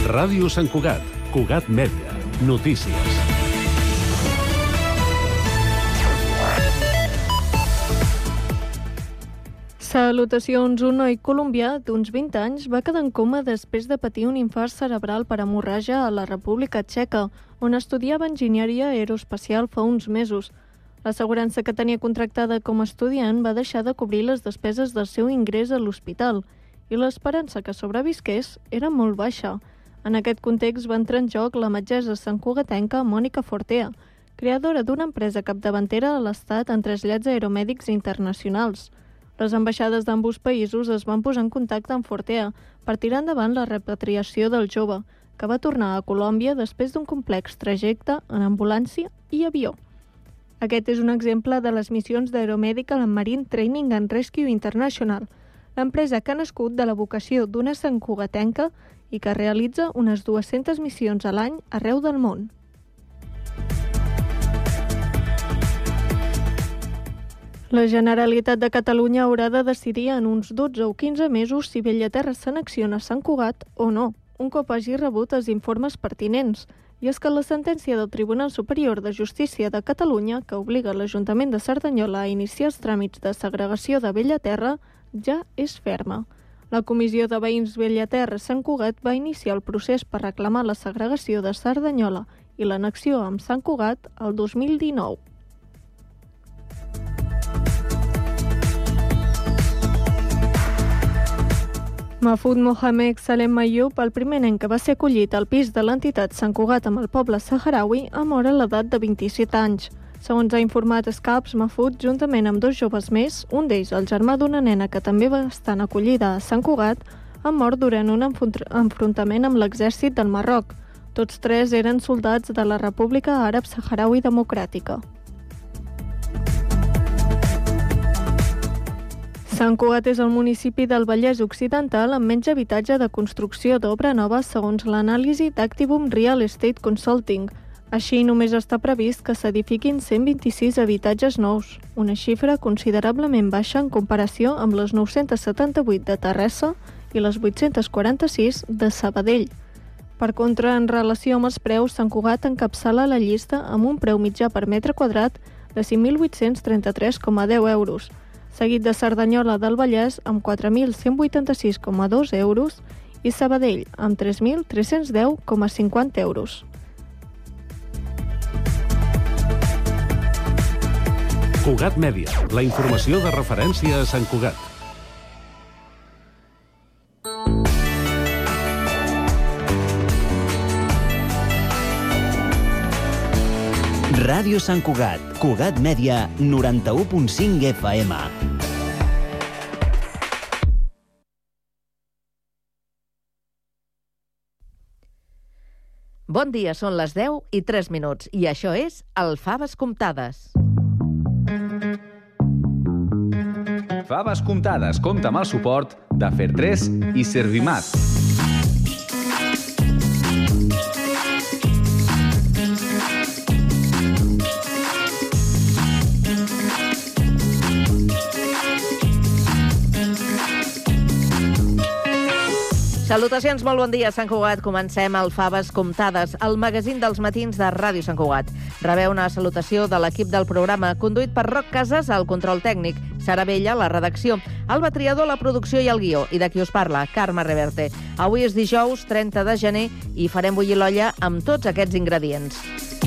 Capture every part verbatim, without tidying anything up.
Ràdio Sant Cugat, Cugat Mèdia, notícies. Salutacions. Un noi colombià d'uns vint anys va quedar en coma després de patir un infart cerebral per hemorràgia a la República Txeca, on estudiava enginyeria aeroespacial fa uns mesos. L'assegurança que tenia contractada com a estudiant va deixar de cobrir les despeses del seu ingrés a l'hospital i l'esperança que sobrevisqués era molt baixa. En aquest context va entrar en joc la metgessa santcugatenca Mònica Fortea, creadora d'una empresa capdavantera a l'Estat en trasllats aeromèdics internacionals. Les ambaixades d'ambos països es van posar en contacte amb Fortea per tirar endavant la repatriació del jove, que va tornar a Colòmbia després d'un complex trajecte en ambulància i avió. Aquest és un exemple de les missions d'Aeromedical and Marine Training and Rescue International, l'empresa que ha nascut de la vocació d'una santcugatenca i que realitza unes dues-centes missions a l'any arreu del món. La Generalitat de Catalunya haurà de decidir en uns dotze o quinze mesos si Bellaterra s'annexiona a Sant Cugat o no, un cop hagi rebut els informes pertinents. I és que la sentència del Tribunal Superior de Justícia de Catalunya, que obliga l'Ajuntament de Cerdanyola a iniciar els tràmits de segregació de Bellaterra, ja és ferma. La Comissió de Veïns Bellaterra-Sant Cugat va iniciar el procés per reclamar la segregació de Cerdanyola i l'annexió amb Sant Cugat el dos mil dinou. Mahfoud Mohamed Salem Mayoub, el primer nen que va ser acollit al pis de l'entitat Sant Cugat amb el poble saharaui, ha mort a l'edat de vint-i-set anys. Segons ha informat Escaps, Mahfoud, juntament amb dos joves més, un d'ells, el germà d'una nena que també va estar acollida a Sant Cugat, ha mort durant un enfrontament amb l'exèrcit del Marroc. Tots tres eren soldats de la República Àrab Saharaui Democràtica. Sant Cugat és el municipi del Vallès Occidental amb menys habitatge de construcció d'obra nova segons l'anàlisi d'Activum Real Estate Consulting. Així, només està previst que s'edifiquin cent vint-i-sis habitatges nous, una xifra considerablement baixa en comparació amb les nou-cents setanta-vuit de Terrassa i les vuit-cents quaranta-sis de Sabadell. Per contra, en relació amb els preus, Sant Cugat encapçala la llista amb un preu mitjà per metre quadrat de cinc mil vuit-cents trenta-tres coma deu euros, seguit de Cerdanyola del Vallès amb quatre mil cent vuitanta-sis coma dos euros i Sabadell amb tres mil tres-cents deu coma cinquanta euros. Cugat Mèdia, la informació de referència a Sant Cugat. Ràdio Sant Cugat, Cugat Mèdia, noranta-u punt cinc F M. Bon dia, són les deu i tres minuts i això és el Faves Comptades. Faves Comptades compta amb el suport de Fer tres i Servimat. Salutacions, molt bon dia, Sant Cugat. Comencem el Faves Comptades, el magazín dels matins de Ràdio Sant Cugat. Rebeu una salutació de l'equip del programa, conduït per Roc Casas, al control tècnic, Sara Vella, la redacció, Alba Triador, la producció i el guió, i de qui us parla, Carme Reverte. Avui és dijous, trenta de gener, i farem bullir l'olla amb tots aquests ingredients.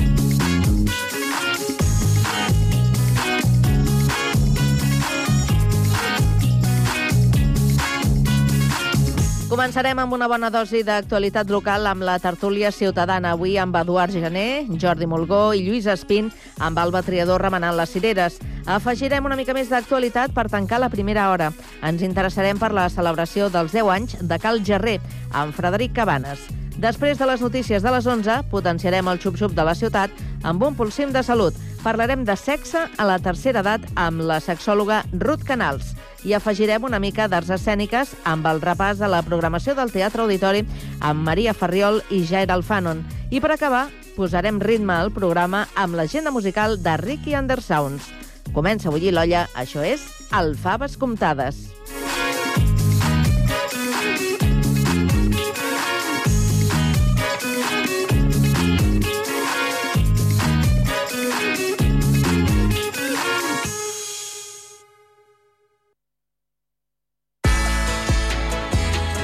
Començarem amb una bona dosi d'actualitat local amb la tertúlia ciutadana. Avui amb Eduard Gené, Jordi Molgó i Lluís Espín, amb Alba Triador remenant les cireres. Afegirem una mica més d'actualitat per tancar la primera hora. Ens interessarem per la celebració dels deu anys de Cal Gerrer, amb Frederic Cabanes. Després de les notícies de les onze, potenciarem el xup-xup de la ciutat amb un pulsim de salut. Parlarem de sexe a la tercera edat amb la sexòloga Ruth Canals. I afegirem una mica d'arts escèniques amb el repàs de la programació del Teatre Auditori amb Maria Farriol i Jair Alfanon. I per acabar, posarem ritme al programa amb l'agenda musical de Ricky Undersounds. Comença a bullir l'olla, això és el Faves Comptades.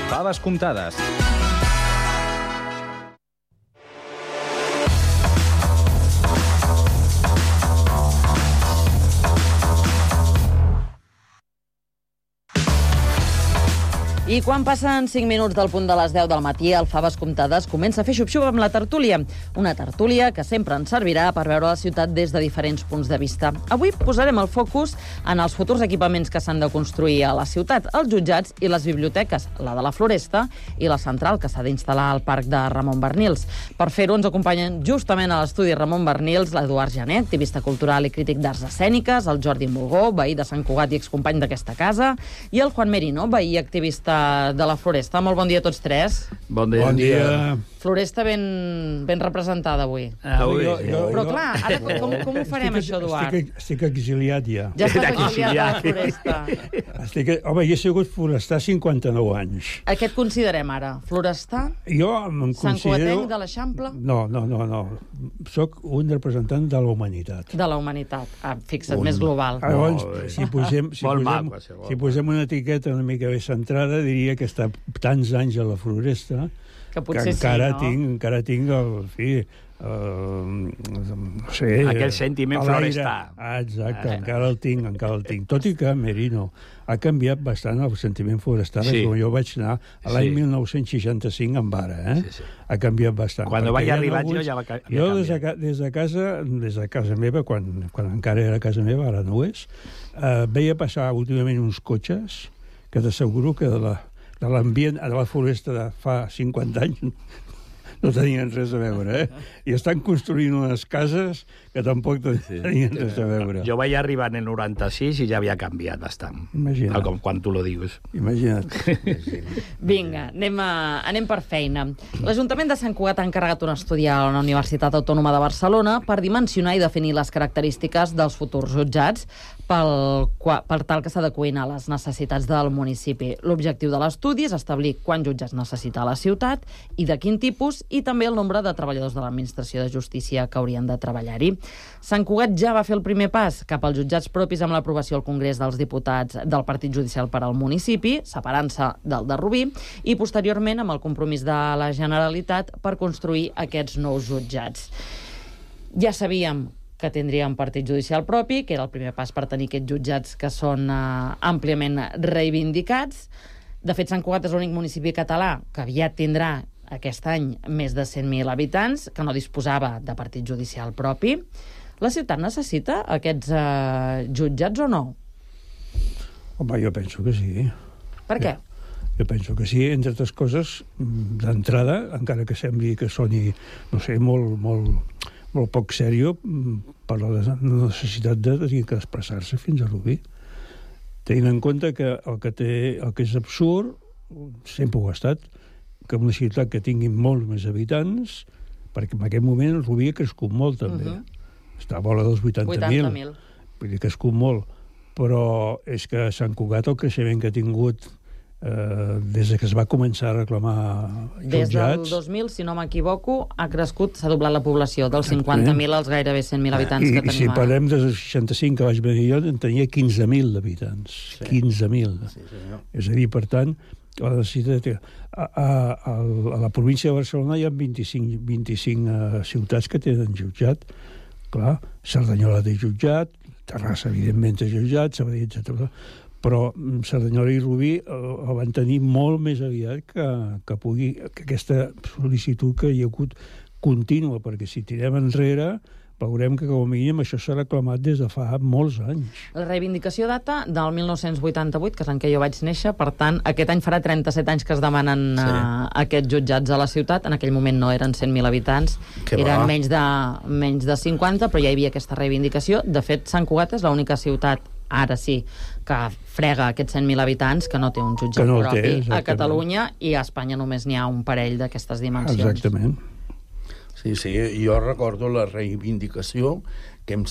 Faves comptades. I quan passen cinc minuts del punt de les deu del matí, el Faves Comptades comença a fer xup-xup amb la tertúlia. Una tertúlia que sempre ens servirà per veure la ciutat des de diferents punts de vista. Avui posarem el focus en els futurs equipaments que s'han de construir a la ciutat, els jutjats i les biblioteques, la de la Floresta i la central que s'ha d'instal·lar al parc de Ramon Barnils. Per fer-ho ens acompanyen justament a l'estudi Ramon Barnils l'Eduard Jané, activista cultural i crític d'arts escèniques, el Jordi Mulgó, veí de Sant Cugat i excompany d'aquesta casa, i el Juan Merino, veí activista de la Floresta. Molt bon dia a tots tres. Bon dia. Bon dia. Floresta ben, ben representada avui. Avui, jo, sí. jo, Però jo, clar, ara com, com ho farem, estic, això, Eduard? Estic, estic exiliat ja. Ja estàs Estic exiliat de la exiliat. Floresta. Estic, home, jo he sigut forestà cinquanta-nou anys. A què et considerem ara? Florestà? Jo em Sant considero... Cugatenc de l'Eixample? No, no, no, no. Soc un representant de la humanitat. De la humanitat. Ah, fixa't, Un- més global. Llavors, Molt bé. si posem, si, Molt posem, maco, això, molt si posem una etiqueta una mica més centrada, diria que està tants anys a la Floresta Que que potser encara sí, no? tinc, encara tinc el, en fi, Uh, no sé... Aquell sentiment a l'aire. florestà. Ah, exacte, Ah. encara el tinc, encara el tinc. Tot i que, Merino, ha canviat bastant el sentiment forestà. Sí. Com jo vaig anar a l'any Sí. mil nou-cents seixanta-cinc amb ara, eh? Sí, sí. Ha canviat bastant. Quan perquè vaig hi ha arribar alguns- jo ja va ca- havia Jo des de, canviat. ca- des de casa, des de casa meva, quan, quan encara era casa meva, ara no ho és, eh, veia passar últimament uns cotxes que t'asseguro que de la de l'ambient a la Floresta de fa cinquanta anys no tenien res a veure, eh? I estan construint unes cases que tampoc tenien res a veure. Jo vaig arribar en el noranta-sis i ja havia canviat bastant. Imagina't. Tal com quan tu lo dius. Imagina't. Vinga, anem, a, anem per feina. L'Ajuntament de Sant Cugat ha encarregat un estudi a la Universitat Autònoma de Barcelona per dimensionar i definir les característiques dels futurs jutjats pel, qua- per tal que s'adequin a les necessitats del municipi. L'objectiu de l'estudi és establir quants jutjats necessita la ciutat i de quin tipus, i també el nombre de treballadors de l'Administració de Justícia que haurien de treballar-hi. Sant Cugat ja va fer el primer pas cap als jutjats propis amb l'aprovació al Congrés dels Diputats del Partit Judicial per al municipi, separant-se del de Rubí, i posteriorment amb el compromís de la Generalitat per construir aquests nous jutjats. Ja sabíem que tindríem partit judicial propi, que era el primer pas per tenir aquests jutjats que són eh, àmpliament reivindicats. De fet, Sant Cugat és l'únic municipi català que aviat tindrà aquest any més de cent mil habitants, que no disposava de partit judicial propi. La ciutat necessita aquests eh, jutjats o no? Home, jo penso que sí. Per què? Jo penso que sí, entre altres coses, d'entrada, encara que sembli que soni, no sé, molt, molt, molt poc sèrio, per la necessitat de tenir que expressar-se fins a Rubí. Tenint en compte que el que, té, el que és absurd, sempre ho ha estat, que una ciutat que tingui molts més habitants, perquè en aquest moment Rubí ha crescut molt, també. Uh -huh. Està a vora dels vuitanta mil. Vull dir, ha crescut molt. Però és que Sant Cugat, el creixement que ha tingut eh, des que es va començar a reclamar Des del jutjats... dos mil, si no m'equivoco, ha crescut, s'ha doblat la població, dels cinquanta mil als gairebé cent mil habitants I, que I tenim si ara. parlem des del seixanta-cinc que vaig venir jo, en tenia quinze mil habitants. Sí. quinze mil. Sí, és a dir, per tant, la necessitat... A, a, a, a la província de Barcelona hi ha vint-i-cinc, vint-i-cinc uh, ciutats que tenen jutjat. Clar, Cerdanyola té jutjat, Terrassa, evidentment, té jutjat, Sabadell, etcètera. Però Cerdanyola i Rubí el van tenir molt més aviat que, que pugui... que aquesta sol·licitud que hi ha hagut contínua, perquè si tirem enrere veurem que com a mínim això s'ha reclamat des de fa molts anys. La reivindicació data del mil nou-cents vuitanta-vuit, que és l'any que jo vaig néixer, per tant, aquest any farà trenta-set anys que es demanen sí. uh, aquests jutjats a la ciutat. En aquell moment no eren cent mil habitants, Que eren va. menys de, menys de cinquanta, però ja hi havia aquesta reivindicació. De fet, Sant Cugat és l'única ciutat, ara sí, que frega aquests cent mil habitants, que no té un jutjat Que no el té, propi a exactament. Catalunya, i a Espanya només n'hi ha un parell d'aquestes dimensions. Exactament. Sí, sí, jo recordo la reivindicació que em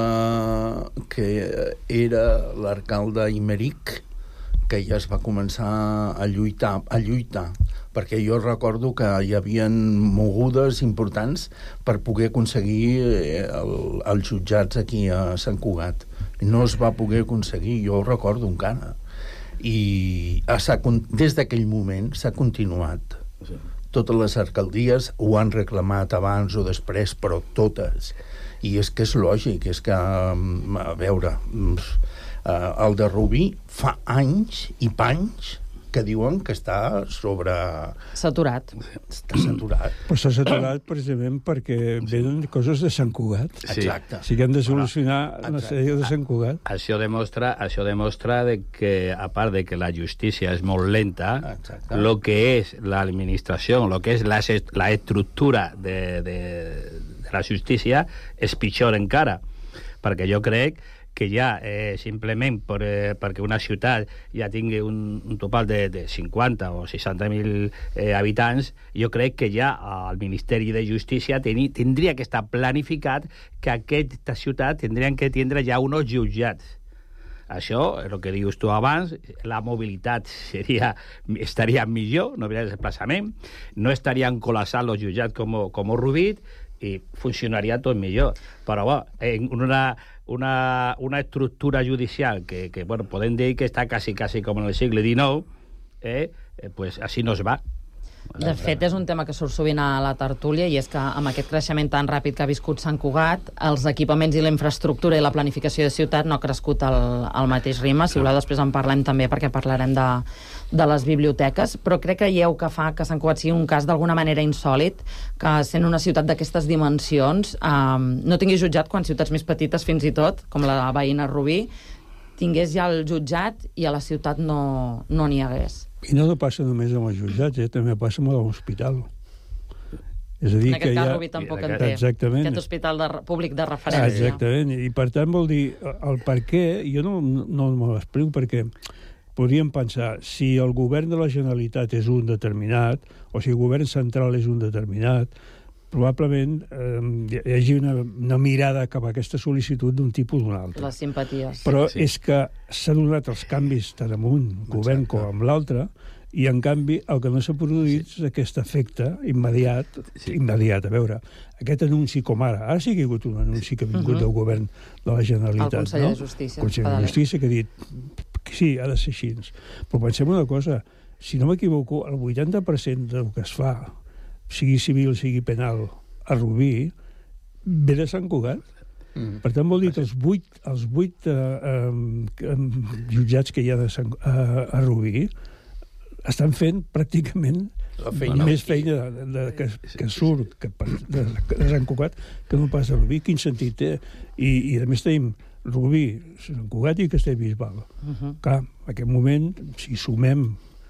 sembla que era l'alcalde Imeric que ja es va començar a lluitar, a lluitar, perquè jo recordo que hi havia mogudes importants per poder aconseguir el, els jutjats aquí a Sant Cugat. No es va poder aconseguir, jo ho recordo encara. i s'ha, des d'aquell moment s'ha continuat. Sí. Totes les alcaldies ho han reclamat abans o després, però totes. I és que és lògic, és que, a veure, el de Rubí fa anys i panys que diuen que està sobre... Saturat. Està saturat. Però s'ha saturat precisament perquè venen coses de Sant Cugat. Sí. Exacte. O sigui, han de solucionar una sèrie de Sant Cugat. Això demostra, això demostra de que, a part de que la justícia és molt lenta, Exacte. lo que és l'administració, lo que és la, la estructura de, de, de la justícia és pitjor encara. Perquè jo crec que ja eh, simplement per, eh, perquè una ciutat ja tingui un, un total de, de cinquanta o seixanta mil eh, habitants, jo crec que ja el Ministeri de Justícia teni, tindria que estar planificat que aquesta ciutat tindrien que tindre ja uns jutjats. Això, el que dius tu abans, la mobilitat seria, estaria millor, no hauria desplaçament, no estarien col·lapsats els jutjats com, com Rubí, i funcionaria tot millor. Però bo, en una, una, una estructura judicial que, que bueno, podem dir que està quasi, quasi com en el segle dinou, eh, eh, pues així no es va. De fet, és un tema que surt sovint a la tertúlia, i és que amb aquest creixement tan ràpid que ha viscut Sant Cugat, els equipaments i la infraestructura i la planificació de ciutat no ha crescut al, al mateix ritme. Si voleu, després en parlem també, perquè parlarem de, de les biblioteques, però crec que lleu que fa que Sant Cugat sigui un cas d'alguna manera insòlit, que sent una ciutat d'aquestes dimensions eh, no tingui jutjat quan ciutats més petites, fins i tot, com la veïna Rubí, tingués ja el jutjat i a la ciutat no n'hi no hagués. I no passa només amb els jutjats, eh? També passa amb l'hospital. És a dir, en aquest que cas, ja... Rubí tampoc en té. Exactament. Aquest hospital de, públic de referència. Exactament. I per tant vol dir, el per què, jo no, no me l'explico, perquè podríem pensar, si el govern de la Generalitat és un determinat, o si el govern central és un determinat, probablement eh, hi hagi una, una mirada cap a aquesta sol·licitud d'un tipus o d'un altre. Les simpaties. Però sí. és que s'ha donat els canvis tant amb un govern com amb l'altre, i en canvi el que no s'ha produït sí. és aquest efecte immediat, sí. immediat, a veure, aquest anunci com ara, ara sí que hi ha hagut un anunci que ha vingut uh -huh. del govern de la Generalitat. El conseller no? de Justícia. El conseller de Justícia, que ha dit que sí, ha de ser així. Però pensem una cosa, si no m'equivoco, el vuitanta per cent del que es fa, sigui civil, sigui penal, a Rubí, ve de Sant Cugat. Mm. Per tant, vol dir que els vuit, els vuit eh, eh, jutjats que hi ha de Sant, a, a Rubí estan fent pràcticament feina. més feina de, de, que, que surt que, de, de Sant Cugat que no pas a Rubí. Quin sentit té? I, i a més tenim Rubí, Sant Cugat i Castellbisbal. Uh -huh. Clar, en aquest moment, si sumem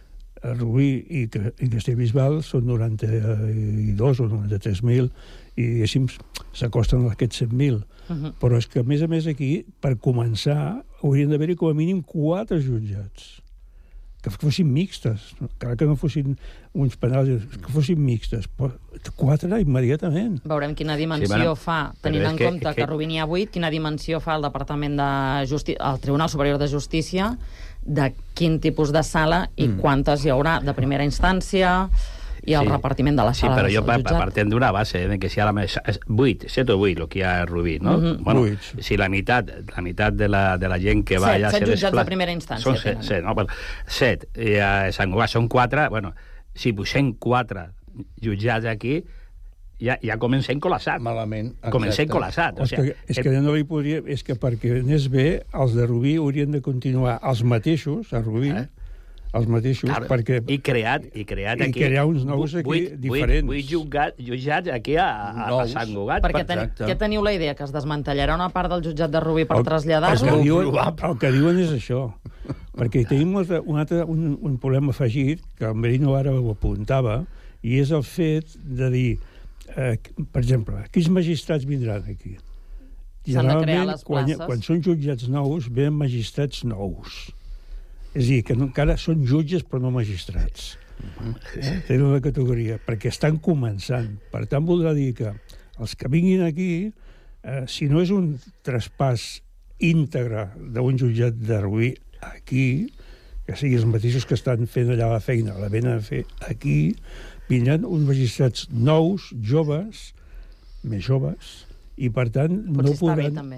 a Rubí i, i Castellbisbal, són noranta-dos o noranta-tres mil, i, diguéssim, s'acosten a aquests cent mil. Uh -huh. Però és que, a més a més, aquí, per començar, haurien d'haver-hi com a mínim quatre jutjats que fossin mixtes, encara que no fossin uns penals, que fossin mixtes, però quatre immediatament. Veurem quina dimensió sí, bueno, fa, tenint en que, compte que, que a Rubí n'hi ha vuit, quina dimensió fa el Departament de Justícia, el Tribunal Superior de Justícia, de quin tipus de sala i mm. quantes hi haurà de primera instància i el sí. repartiment de les sí, sales. Sí, però jo partem d'una base, eh, que si hi ha la més, vuit, set o vuit, el que hi ha a Rubí, no? Mm-hmm. Bueno, vuit. Si la meitat, la meitat de la, de la gent que va set, allà... Set se jutjats despla... de primera instància. Són set, set, no? Bueno, set. I a Sant Cugat són quatre. Bueno, si posem quatre jutjats aquí, ja, ja comencem col·lassat. Malament. Exacte. Comencem col·lassat. O sigui, és que no li podria... És que perquè anés bé, els de Rubí haurien de continuar els mateixos, a Rubí, eh? els mateixos, claro, perquè... I creat, i creat i aquí... I crear uns nous aquí vuit, diferents. Vuit, vuit jutjats aquí a, a, a Sant Cugat. Perquè ten, ja teniu la idea que es desmantellarà una part del jutjat de Rubí per traslladar-lo? El, el, el que diuen és això. Perquè tenim un, altre, un, un problema afegit, que el Merino ara ho apuntava, i és el fet de dir, eh, per exemple, quins magistrats vindran aquí? S'han de crear les quan, places. Quan són jutjats nous, venen magistrats nous. És a dir, que no, encara són jutges però no magistrats. Uh-huh. eh? Tenen una categoria, perquè estan començant. Per tant, voldrà dir que els que vinguin aquí, eh, si no és un traspàs íntegre d'un jutjat de Rubí aquí, que siguin els mateixos que estan fent allà la feina, la venen a fer aquí, vindran uns magistrats nous, joves, més joves, i per tant Potser no està podran... bé, també.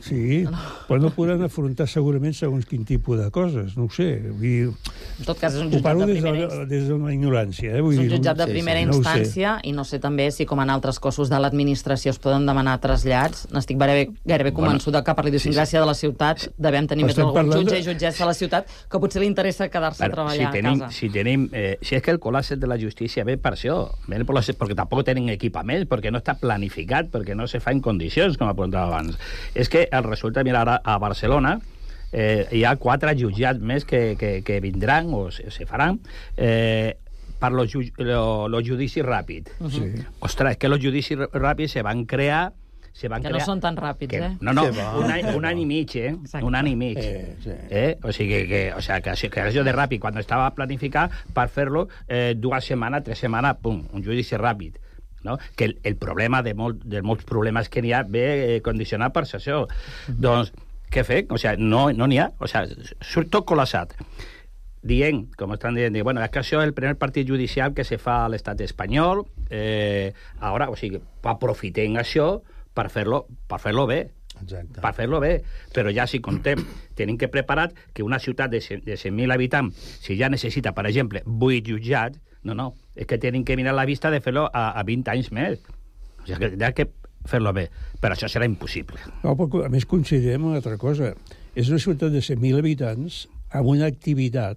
Sí, però no podran afrontar segurament segons quin tipus de coses, no ho sé. Vull dir, en tot cas, és un ho jutjat parlo de des primera de, instància. des d'una ignorància. Eh? Vull És un dir, jutjat de no- primera sí, sí, instància i no sé també si, com en altres cossos de l'administració, es poden demanar trasllats. N'estic gairebé, gairebé convençuda que per la idiosincràsia de la ciutat devem tenir més Estem algun parlant jutge de- i jutgessa a la ciutat que potser li interessa quedar-se a Bueno, si treballar tenim, a casa. si tenim, eh, si es que el colapse de la justícia ve per això, ve per les, perquè tampoc tenen equipaments, perquè no està planificat, perquè no se fa en condicions, com apuntava abans. És que el resulta, mira, ara a Barcelona eh, hi ha quatre jutjats més que, que, que vindran o se, se faran eh, per los, ju lo, los judicis ràpids. Uh -huh. Sí. Ostres, és que los judicis ràpids se van crear se van Que crear... no són tan ràpids, que, eh? No, no, Que va. un any, un any i mig, eh? Exacte. Un any i mig. Eh, sí. Eh? O sigui que, o sea, que, que això de ràpid, quan estava planificat per fer-lo eh, dues setmanes, tres setmanes, pum, un judici ràpid. No? Que el, el problema de, molt, de molts problemes que n'hi ha ve eh, condicionat per això. Mm-hmm. Doncs, què fer? O sea, no n'hi no ha. O sea, surt tot col·lapsat. Dient, com estan dient, bueno, és que això és el primer partit judicial que se fa a l'estat espanyol, eh, ara, o sigui, aprofitem això per fer-lo per fer-lo bé. Exacte. Per fer-lo bé, però ja si contem, tenim que preparar que una ciutat de cent mil habitants, si ja necessita, per exemple, vuit jutjats, no, no, és que tenim que mirar la vista de fer-lo a, a vint anys més. O sigui, que hi ha que fer-lo bé, però això serà impossible. No, però a més considerem una altra cosa. És una ciutat de cent mil habitants amb una activitat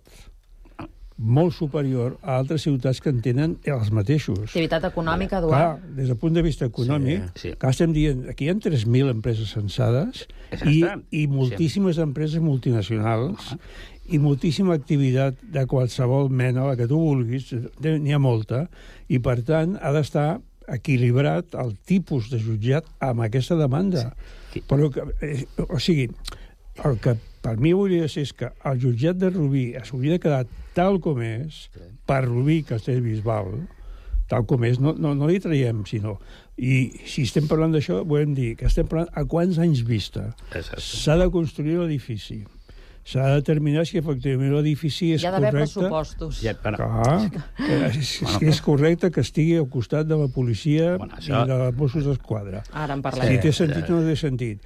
molt superior a altres ciutats que en tenen els mateixos. Activitat econòmica, Clar, Eduard. des del punt de vista econòmic, Sí, sí. clar, estem dient, aquí hi ha tres mil empreses censades i, Exacte. i moltíssimes empreses multinacionals i moltíssima activitat de qualsevol mena, la que tu vulguis, n'hi ha molta, i per tant ha d'estar equilibrat el tipus de jutjat amb aquesta demanda. Sí. Però, que, eh, o sigui, el que per mi hauria de ser és que el jutjat de Rubí s'hauria de quedar tal com és, per Rubí, Castellbisbal, tal com és, no, no, no li traiem, sinó... I si estem parlant d'això, volem dir que estem parlant a quants anys vista. Exacte. S'ha de construir l'edifici. S'ha de determinar si efectivament l'edifici és Hi ha d'haver correcte. pressupostos. Ja, bueno, Clar, que és, si és correcte que estigui al costat de la policia Bueno, això- i de els Mossos d'Esquadra. Ara en Si parlem. té sentit o no té sentit.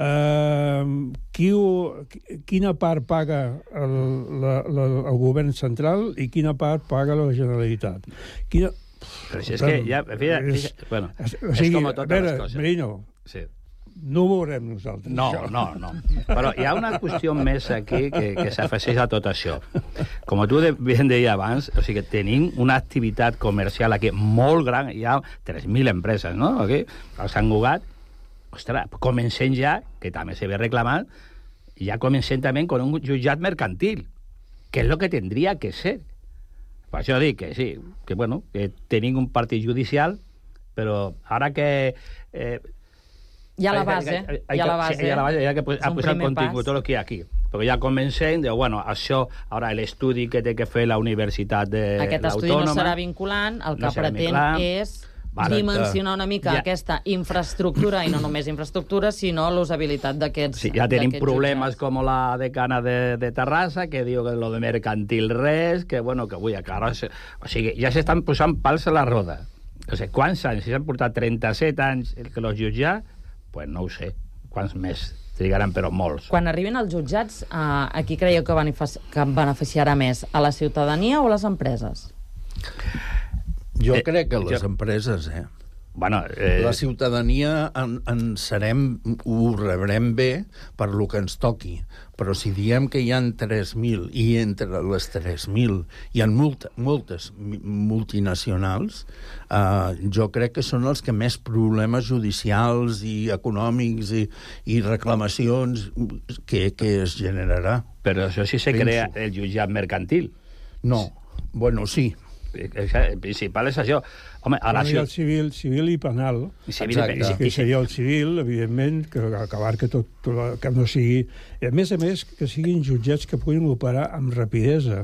Uh, qui ho, quina part paga el, la, la, el govern central i quina part paga la Generalitat? Quina... però si és que ja... Fija, fija, bueno, o és sigui, com a totes veure, les coses. Merino, Sí. no ho veurem nosaltres. No, això. no, no. Però hi ha una qüestió més aquí que, que s'afegeix a tot això. Com tu de, ben deia abans, o sigui, tenim una activitat comercial aquí molt gran, hi ha tres mil empreses, no? Aquí, al Sant Cugat, ostres, comencem ja, que també se ve reclamant, ja comencem també con un jutjat mercantil, que és el que tindria que ser. Per això dic que sí, que, bueno, que tenim un partit judicial, però ara que... Eh, Hi ha la hay- base, hay- hay hi ha que- la base. sí, hi ha la base, hi ha que És un posar el primer contingut, pas. tot el que hi ha aquí. Perquè ja comencem, de, bueno, això, ara l'estudi que té que fer la Universitat de Aquest estudi no l'Autònoma... serà vinculant, el que no serà pretén vinculant. és Vale. dimensionar una mica Ja. aquesta infraestructura, i no només infraestructura, sinó l'usabilitat d'aquests Sí, ja tenim d'aquests problemes jutjats. com la decana de, de Terrassa, que diu que lo de mercantil res, que, bueno, que avui encara... Se, o sigui, ja s'estan posant pals a la roda. O sigui, quants anys? Si s'han portat trenta-set anys el que los jutjar, pues no ho sé. Quants més trigaran, però molts. Quan arribin als jutjats, eh, a qui creieu que, benefici que beneficiarà més? A la ciutadania o a les empreses? Jo Eh, crec que les jo- empreses, eh? Bueno, eh, La ciutadania en, en serem, ho rebrem bé per lo que ens toqui, però si diem que hi ha tres mil i entre les tres mil hi ha molta, moltes mi- multinacionals, eh, jo crec que són els que més problemes judicials i econòmics i, i reclamacions que, que es generarà. però això sí se penso. crea el jutjat mercantil. No, bueno, sí. El principal és això. Home, a la Bueno, hi ha el ciutat... civil, civil i penal, Civil, Exacte. sí, que sí, seria el civil, evidentment, que, que abarca tot, tot, que no sigui... I a més a més, que siguin jutjats que puguin operar amb rapidesa.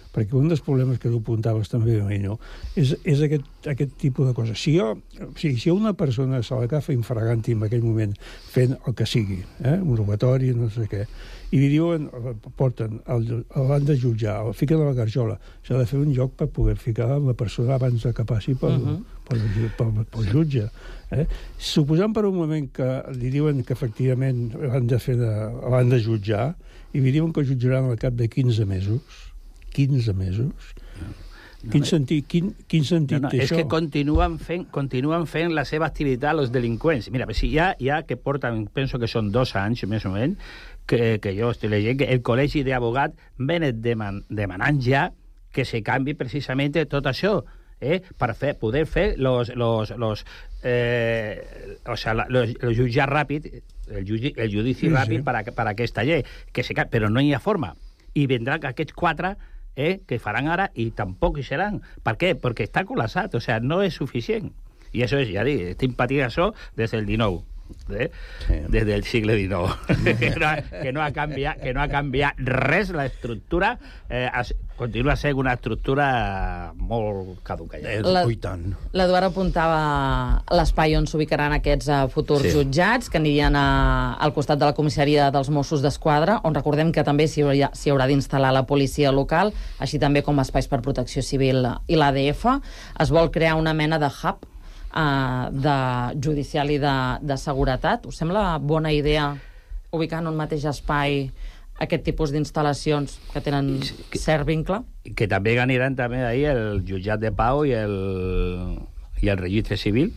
perquè un dels problemes que tu apuntaves també, no? és, és aquest, aquest tipus de coses. Si, jo, o sigui, si una persona se l'agafa infraganti en aquell moment fent el que sigui, eh? un robatori, no sé què, i li diuen, porten, l'han de jutjar, el fiquen a la garjola, s'ha de fer un lloc per poder ficar la persona abans de que passi pel, uh-huh. pel, pel, pel, pel jutge. Eh? Suposant per un moment que li diuen que efectivament l'han de, fer de, l'han de jutjar, i li diuen que jutjaran al cap de quinze mesos, quinze mesos, no, quin, sentit, quin, quin sentit no, no, té és això? És que continuen fent, continuen fent la seva activitat els delinqüents. Mira, si ja, ja que porten, penso que són dos anys, més o menys, que, que jo estic llegint, que el Col·legi d'Abogat venen deman, demanant ja que se canvi precisament tot això, eh, per fer, poder fer los, los, los, eh, o sea, los, los jutjar ràpid, el, judici, el judici sí, ràpid sí. Per, a, per a aquesta llei, que se, però no hi ha forma. I vendran aquests quatre eh, que faran ara i tampoc hi seran. Per què? Perquè està col·lapsat, o sea, no és suficient. I això és, ja dic, estic patint això des del dinou. Eh? Sí. Des del segle dinou. que, no ha, que, no ha canviat, que no ha canviat res, l'estructura eh, continua sent una estructura molt caduca. Ja. La, L'Eduard apuntava l'espai on s'ubicaran aquests uh, futurs sí. jutjats, que anirien a, al costat de la comissaria dels Mossos d'Esquadra, on recordem que també s'hi haurà, s'hi haurà d'instal·lar la policia local, així també com espais per protecció civil i l'A D F. Es vol crear una mena de hub Uh, de judicial i de, de seguretat. Us sembla bona idea ubicar en un mateix espai aquest tipus d'instal·lacions que tenen que, cert vincle? Que també aniran també ahí el jutjat de pau i el, i el registre civil?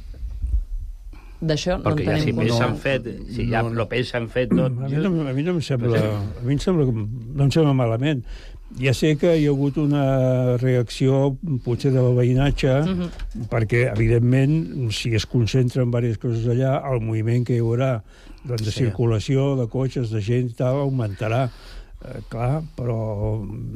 D'això no en tenim... Perquè ja si no, s'han fet, si ja no, no. lo pensen fet tot... A mi no, a mi no em sembla, a mi em sembla, no em sembla malament. Ja sé que hi ha hagut una reacció potser del veïnatge, uh-huh. perquè, evidentment, si es concentren diverses coses allà, el moviment que hi haurà doncs, de sí. circulació, de cotxes, de gent i tal, augmentarà. Eh, clar, però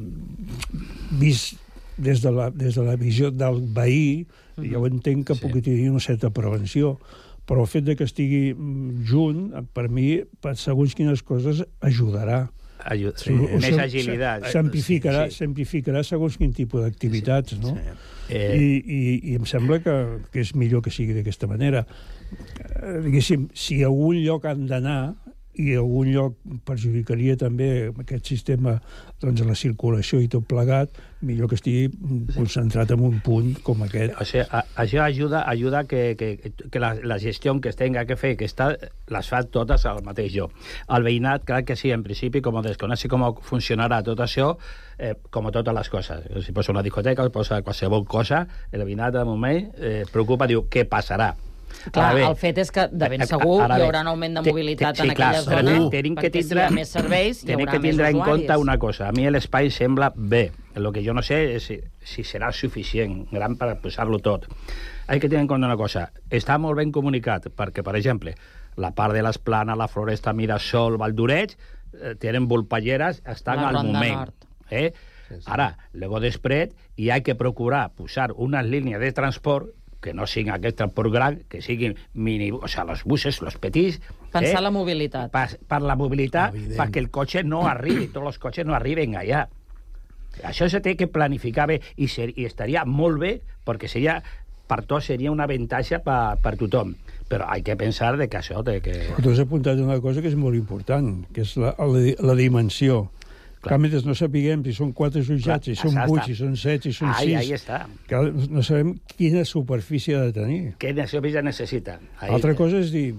vist des de la, des de la visió del veí, uh-huh. jo entenc que sí. pugui tenir una certa prevenció, però el fet de que estigui junt, per mi, per segons quines coses, ajudarà. Ajud... Sí, o, o més agilitat. S'amplificarà sí, sí. s'amplificarà segons quin tipus d'activitats, sí, no? Sí. Eh... I, i, I em sembla que, que és millor que sigui d'aquesta manera. Eh, diguéssim, si a algun lloc han d'anar, i a algun lloc perjudicaria també aquest sistema, doncs, la circulació i tot plegat, millor que estigui concentrat en un punt com aquest. O sigui, a, això ajuda, ajuda que, que, que la, la gestió que es tenga que fer, que està, les fa totes al mateix lloc. El veïnat, clar que sí, en principi, com desconeix com funcionarà tot això, eh, com totes les coses. Si posa una discoteca, posa qualsevol cosa, el veïnat, de moment, eh, preocupa, diu, què passarà? Clar, bé, el fet és que de ben segur hi haurà un augment de mobilitat en aquella zona, perquè si hi ha més serveis hi haurà més usuaris. Tenim que tindre en compte una cosa. A mi l'espai sembla bé. El que jo no sé és si, si serà suficient, gran per posar-lo tot. Hay que tenir en compte una cosa. Està molt ben comunicat, perquè, per exemple, la part de l'Esplana, la Floresta, Mirasol, Valdoreig, eh, tenen volpalleres, estan al moment. Eh? Sí, sí. Ara, luego després, hi ha que procurar posar unes línies de transport que no siguin aquest transport gran, que siguin mini, o sea, los buses, los petits... Pensar eh? la mobilitat. Per, per la mobilitat, evident. Perquè el cotxe no arribi, tots els cotxes no arriben allà. Això se té que planificar bé, i, ser, i estaria molt bé, perquè seria, per tot seria un avantatge per, per tothom. Però hay que pensar de que això... De que... Tu has apuntat una cosa que és molt important, que és la, la, la dimensió. Que mentre no sapiguem si són quatre jutjats, si són vuit, si són set, si són sis... Ahí està. Que no sabem quina superfície ha de tenir. Quina superfície necessita. Ahí. Altra cosa és dir,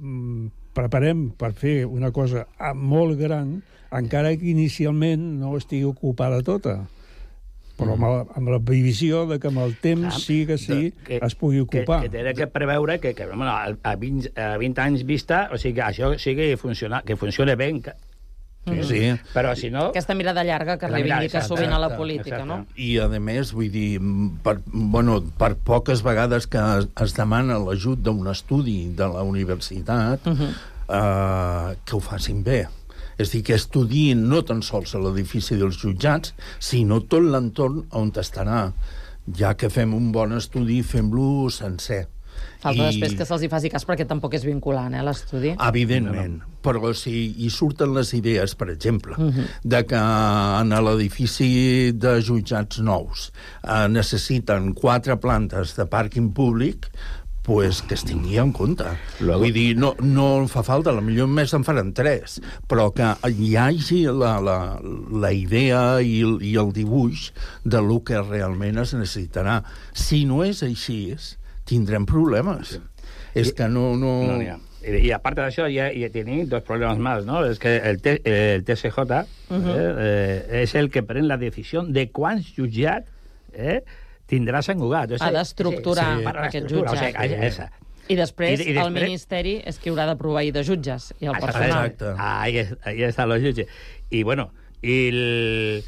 preparem per fer una cosa molt gran, encara que inicialment no estigui ocupada tota. Però amb la, amb la previsió de que amb el temps clar, sí que sí que, es pugui ocupar. Que, que té que preveure que, que bueno, a, vint, a vint anys vista, o sigui, que això sigui funciona, que funcione bé. Sí, sí. Però si no... Aquesta mirada llarga que reivindica sovint a la política, exacte. No? I, a més, vull dir, per, bueno, per poques vegades que es demana l'ajut d'un estudi de la universitat, uh-huh. eh, que ho facin bé. És a dir, que estudiïn no tan sols a l'edifici dels jutjats, sinó tot l'entorn on estarà. Ja que fem un bon estudi, fem-lo sencer. Falta I... després que se'ls hi faci cas perquè tampoc és vinculant, eh, l'estudi. Evidentment, però si hi surten les idees, per exemple, Uh -huh. de que en l'edifici de jutjats nous eh, necessiten quatre plantes de pàrquing públic, pues que es tingui en compte. Luego... Vull dir, no, no fa falta, potser només en faran tres, però que hi hagi la, la, la idea i el, i el dibuix de lo que realment es necessitarà. Si no és així, tindrem problemes. Sí. És I, que no... no... no ha. I, I a part d'això, ja, ja tenim dos problemes més, no? És que el, T, el T C J uh -huh. eh, eh, és el que pren la decisió de quants jutjats eh, tindrà Sant Cugat. O sigui, ha d'estructurar sí, sí, aquest jutjat. O sigui, jutjat. esa. I després, I, i després el Ministeri és qui haurà de proveir de jutges i el Exacte. personal. Exacte. Ahí, ahí están los jutges. I, bueno, i el...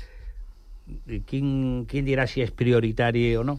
Quin, quin dirà si és prioritari o no?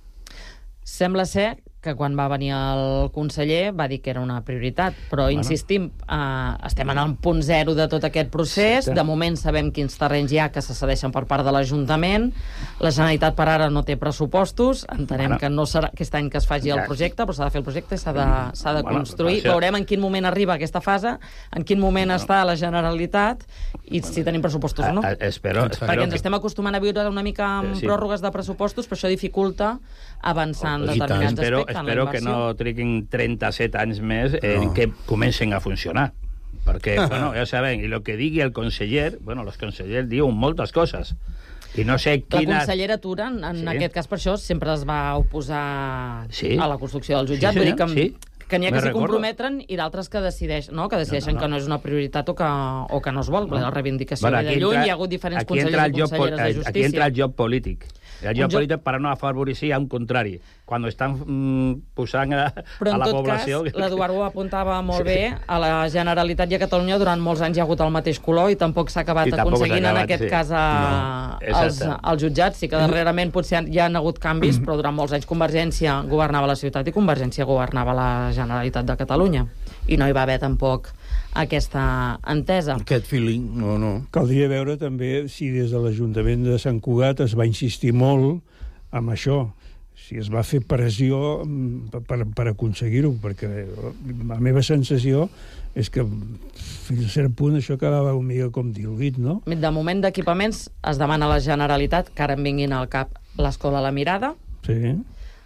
Sembla ser que quan va venir el conseller va dir que era una prioritat, però bueno. insistim, eh, estem en el punt zero de tot aquest procés, sí, de moment sabem quins terrenys hi ha que se cedeixen per part de l'Ajuntament, la Generalitat per ara no té pressupostos, entenem bueno. que no serà aquest any que es faci el projecte, però s'ha de fer el projecte i s'ha de, s'ha de bueno, construir, això... veurem en quin moment arriba aquesta fase, en quin moment no. està la Generalitat i bueno. si tenim pressupostos o no. A, a, espero, espero perquè ens que... estem acostumant a viure una mica amb sí. pròrrogues de pressupostos, però això dificulta avançar en determinats espero, aspectes. Espero que no triguin trenta-set anys més en no. que comencen a funcionar. Perquè, bueno, ja sabem, i el que digui el conseller, bueno, els consellers diuen moltes coses. I no sé quines... La consellera Tura, en, en sí. aquest cas per això, sempre es va oposar sí. a la construcció del jutjat. Sí, Vull dir que, sí. que n'hi ha Me que s'hi recordo. comprometren i d'altres que decideixen, no? que, decideixen no, no, no. que no és una prioritat o que, o que no es vol. No. La reivindicació bueno, ve de lluny, entra, hi ha hagut diferents aquí consellers i joc, conselleres de justícia. Aquí entra el joc polític. El joc joc... polític per no afavorir a un contrari. Quan estan mm, posant a, Però a la Però població... en tot cas, l'Eduard ho apuntava molt bé, a la Generalitat i a Catalunya durant molts anys hi ha hagut el mateix color i tampoc s'ha acabat I aconseguint acabat, en aquest sí. cas a, no. als, als jutjats. Sí que darrerament potser hi han hagut canvis, però durant molts anys Convergència governava la ciutat i Convergència governava la Generalitat de Catalunya. I no hi va haver tampoc aquesta entesa. Aquest feeling, no, no. Caldria veure també si des de l'Ajuntament de Sant Cugat es va insistir molt amb això, si es va fer pressió per, per aconseguir-ho, perquè la meva sensació és que fins a cert punt això quedava una mica com diluït, no? De moment d'equipaments es demana a la Generalitat, que ara em vinguin al cap l'Escola La Mirada, sí.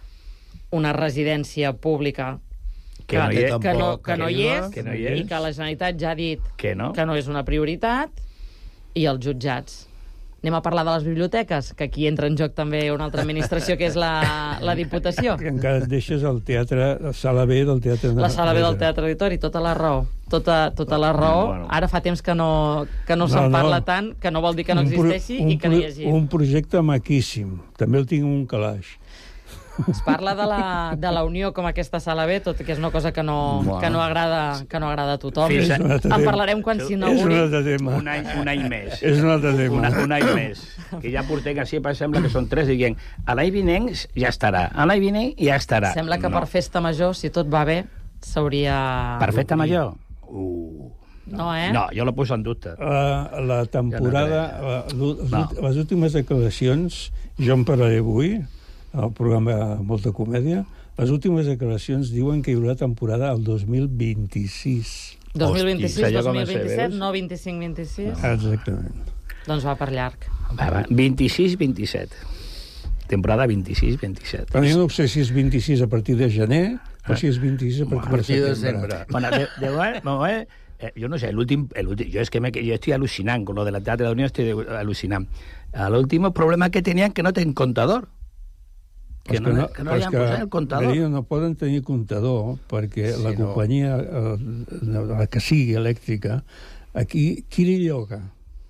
una residència pública que, que, no, hi que, no, que, no, hi és, que no hi és, i que la Generalitat ja ha dit que no, que no és una prioritat, i els jutjats. Anem a parlar de les biblioteques, que aquí entra en joc també una altra administració, que és la, la Diputació. Que encara et deixes el teatre, la sala B del teatre... La sala B del Teatre Auditori, tota la raó. Tota, tota la raó. Bueno. Ara fa temps que no, que no, no se'n no. parla tant, que no vol dir que no existeixi un, i que no hi hagi. Un projecte maquíssim. També el tinc en un calaix. Es parla de la, de la Unió com aquesta sala B, tot que és una cosa que no, wow. que no, agrada, que no agrada a tothom. Fins a... En parlarem quan s'inauguri. És un altre tema. Un any, un any més. És un altre tema. Una, un any més. Que ja portem així, per exemple, que són tres, dient a l'any vinent ja estarà, a l'any vinent ja estarà. Sembla que no. per festa major, si tot va bé, s'hauria... Per festa major? Uh... No, eh? No, jo la poso en dubte. La, la temporada, ja no la, no. les últimes declaracions, jo en parlaré avui, al programa Molta Comèdia, les últimes declaracions diuen que hi haurà temporada el dos mil vint-i-sis. dos mil vint-i-sis, dos mil vint-i-set, no vint-i-cinc vint-i-sis? No. Exactament. Doncs va per llarg. Va, va. vint-i-sis vint-i-set. Temporada vint-i-sis vint-i-set. Però jo no sé si és vint-i-sis a partir de gener o si és vint-i-sis a partir, a partir de de setembre. Bueno, de, de moment, moment eh, yo no sé, el último, el último, yo es que me, yo estoy alucinando con lo de la Teatro de la Unión, estoy alucinando. El último problema que tenían que no tienen contador. Que no, que no, que no havien posat el comptador. Ells no poden tenir comptador perquè sí, la no. companyia, eh, la que sigui elèctrica, aquí, qui li lloga?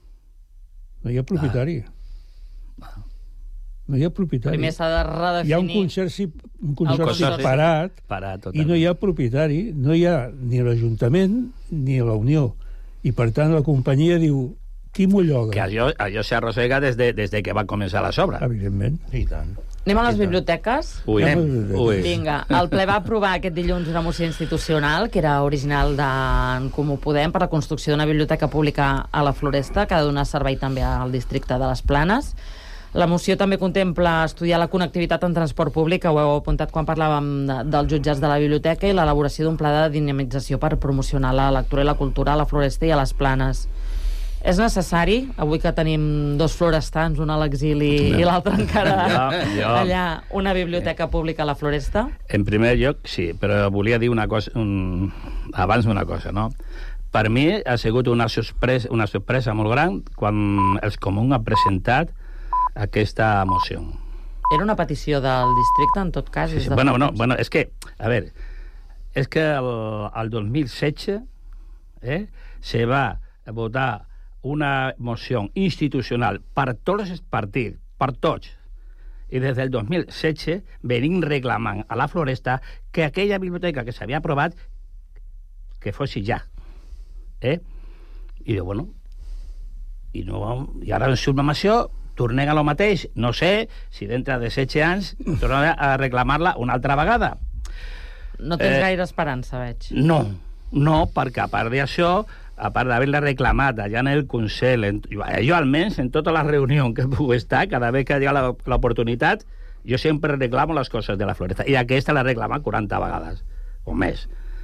No hi ha propietari. Ah. No hi ha propietari. Primer s'ha de redefinir... Hi ha un consorci, un consorci consorci parat, parat i no hi ha propietari, no hi ha ni l'Ajuntament ni la Unió. I, per tant, la companyia diu, qui m'ho lloga? Que allò, allò s'arrossega des, de, des de que va començar la sobra. Evidentment. I tant. Anem a les biblioteques? Ui, Anem. ui. Vinga, el ple va aprovar aquest dilluns una moció institucional que era original d'en Comú Podem per la construcció d'una biblioteca pública a la Floresta que ha de donar servei també al districte de les Planes. La moció també contempla estudiar la connectivitat en transport públic, que ho heu apuntat quan parlàvem de, dels jutjats de la biblioteca, i l'elaboració d'un pla de dinamització per promocionar la lectura i la cultura a la Floresta i a les Planes. És necessari, avui que tenim dos florestans, un a l'exili no. i l'altre encara jo, jo. allà, una biblioteca pública a la Floresta? En primer lloc, sí, però volia dir una cosa, un... abans una cosa, no? Per mi ha sigut una sorpresa, una sorpresa molt gran quan els comuns han presentat aquesta moció. Era una petició del districte, en tot cas? Sí, sí. Bueno, no, bueno, és que, a veure, és que el, el dos mil setze eh, se va votar una moció institucional per tots els partits, per tots, i des del dos mil setze venim reclamant a la Floresta que aquella biblioteca que s'havia aprovat que fossi ja. Eh? I diu, bueno, i, no, i ara ens surt una moció, tornem a lo mateix, no sé si dintre de setze anys tornem a reclamar-la una altra vegada. No tens eh, gaire esperança, veig. No, no, perquè a part d'això, a part d'haver-la reclamat allà en el Consell, en, jo almenys en tota la reunió que puc estar, cada vegada que hi ha l'oportunitat, jo sempre reclamo les coses de la Floresta, i aquesta la reclama quaranta vegades, o més.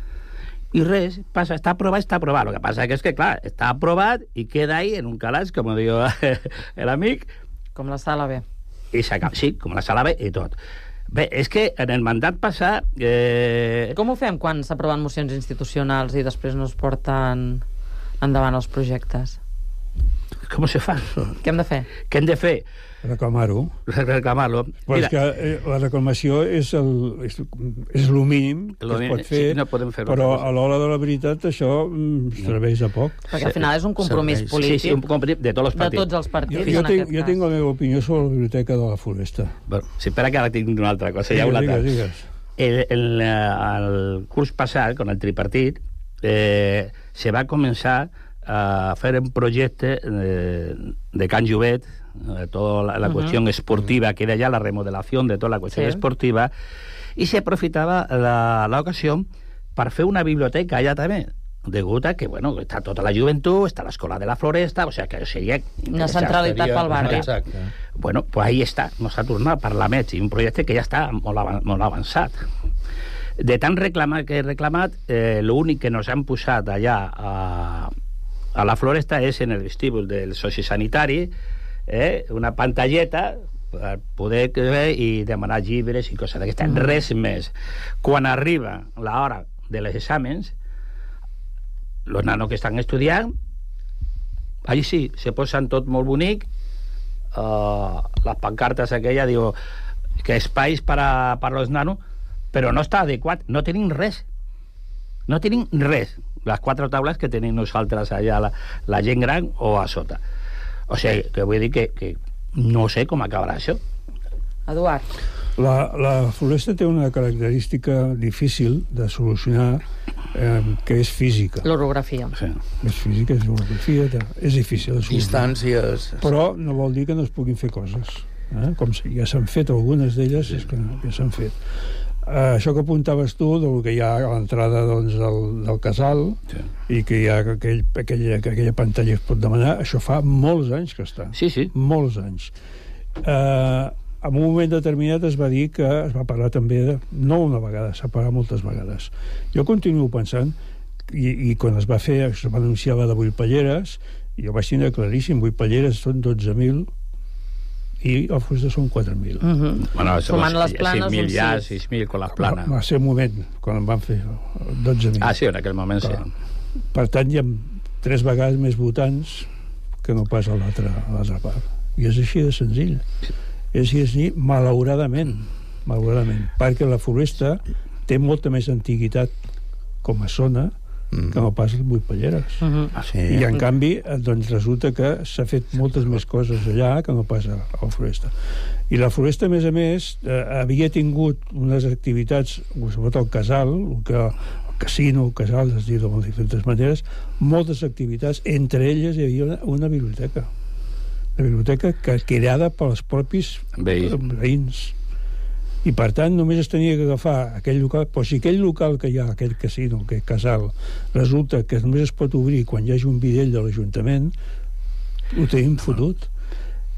I res, passa, està aprovat, està aprovat. El que passa que és que, clar, està aprovat i queda ahí en un calaix, com diu l'amic. Com la sala B. I s'acaba, sí, com la sala B i tot. Bé, és que en el mandat passat... Eh... Com ho fem quan s'aproven mocions institucionals i després no es porten endavant els projectes? Com se fa? Què hem de fer? Què hem de fer? Reclamar-ho. Reclamar-lo. Però és que la reclamació és el, és, és el mínim que es pot fer, sí, no podem fer però a l'hora de la veritat això mm, serveix a poc. Perquè al final és un compromís serveix. polític sí, sí, un compromís de tots els partits. De tots els partits jo, jo, tinc, jo tinc la meva opinió sobre la biblioteca de la Floresta. Bueno, si espera que ara tinc una altra cosa. Ja digues, digues. El, el, el curs passat, con el tripartit, eh, se va començar a fer un projecte de, de Can Jovet, de toda la, la uh-huh. cuestión esportiva, que era ya la remodelación de toda la cuestión sí. esportiva, y se aprofitaba la, la ocasión para hacer una biblioteca allá también, degut a que, bueno, està tota la joventut, està l'escola de la Floresta, o sea, que seria... Una centralitat pel barri. Exacte. Bueno, pues ahí està, no s'ha tornat per la M E T, i un projecte que ja està molt, av molt avançat. De tant reclamat que he reclamat, eh, l'únic que nos han posat allà a, a la Floresta és en el vestíbul del sociosanitari, eh, una pantalleta per poder veure i demanar llibres i coses d'aquestes, mm. res més. Quan arriba l'hora de les exàmens, els nanos que estan estudiant, allí sí, se posen tot molt bonic, uh, les pancartes aquella, diu que espais per a, per als nanos, però no està adequat, no tenim res, no tenim res, les quatre taules que tenim nosaltres allà, la, la gent gran o a sota. O sigui, que vull dir que, que no sé com acabarà això. Eduard. La, la Floresta té una característica difícil de solucionar, eh, que és física. L'orografia. Sí. És física, és orografia, és difícil de solucionar. Distàncies... Però no vol dir que no es puguin fer coses. Eh? Com si ja s'han fet algunes d'elles, sí. és que ja s'han fet. Uh, això que apuntaves tu, del que hi ha a l'entrada doncs, del, del casal, sí. i que hi ha aquell, aquella, aquella pantalla es pot demanar, això fa molts anys que està. Sí, sí. Molts anys. Uh, en un moment determinat es va dir que es va parlar també, de, no una vegada, s'ha parlat moltes vegades. Jo continuo pensant, i, i quan es va fer, es va anunciar la de Vuitpalleres, jo vaig tindre claríssim, Vuitpalleres són dotze mil, i el Floresta són quatre mil. Uh -huh. Bueno, sumant les planes, cinc mil ja, sis mil con les planes. Va, va ser un moment, quan en van fer dotze mil. Ah, sí, en aquell moment sí. Per tant, hi ha tres vegades més votants que no pas a l'altra part. I és així de senzill. Sí. És així de senzill, malauradament. Malauradament. Perquè la Floresta té molta més antiguitat com a zona que no pas el Vuitpalleres. Uh -huh. ah, sí. I en canvi doncs resulta que s'ha fet moltes més coses allà que no pas a, a la Floresta. I la Floresta, a més a més, eh, havia tingut unes activitats, sobretot el casal, el, que, el casino, el casal, es diu de molt diferents maneres, moltes activitats, entre elles hi havia una, una biblioteca. Una biblioteca que creada pels propis Veí. veïns. I per tant només es tenia que agafar aquell local, però si aquell local que hi ha, aquell casino, aquell casal, resulta que només es pot obrir quan hi hagi un bidell de l'Ajuntament, ho tenim fotut.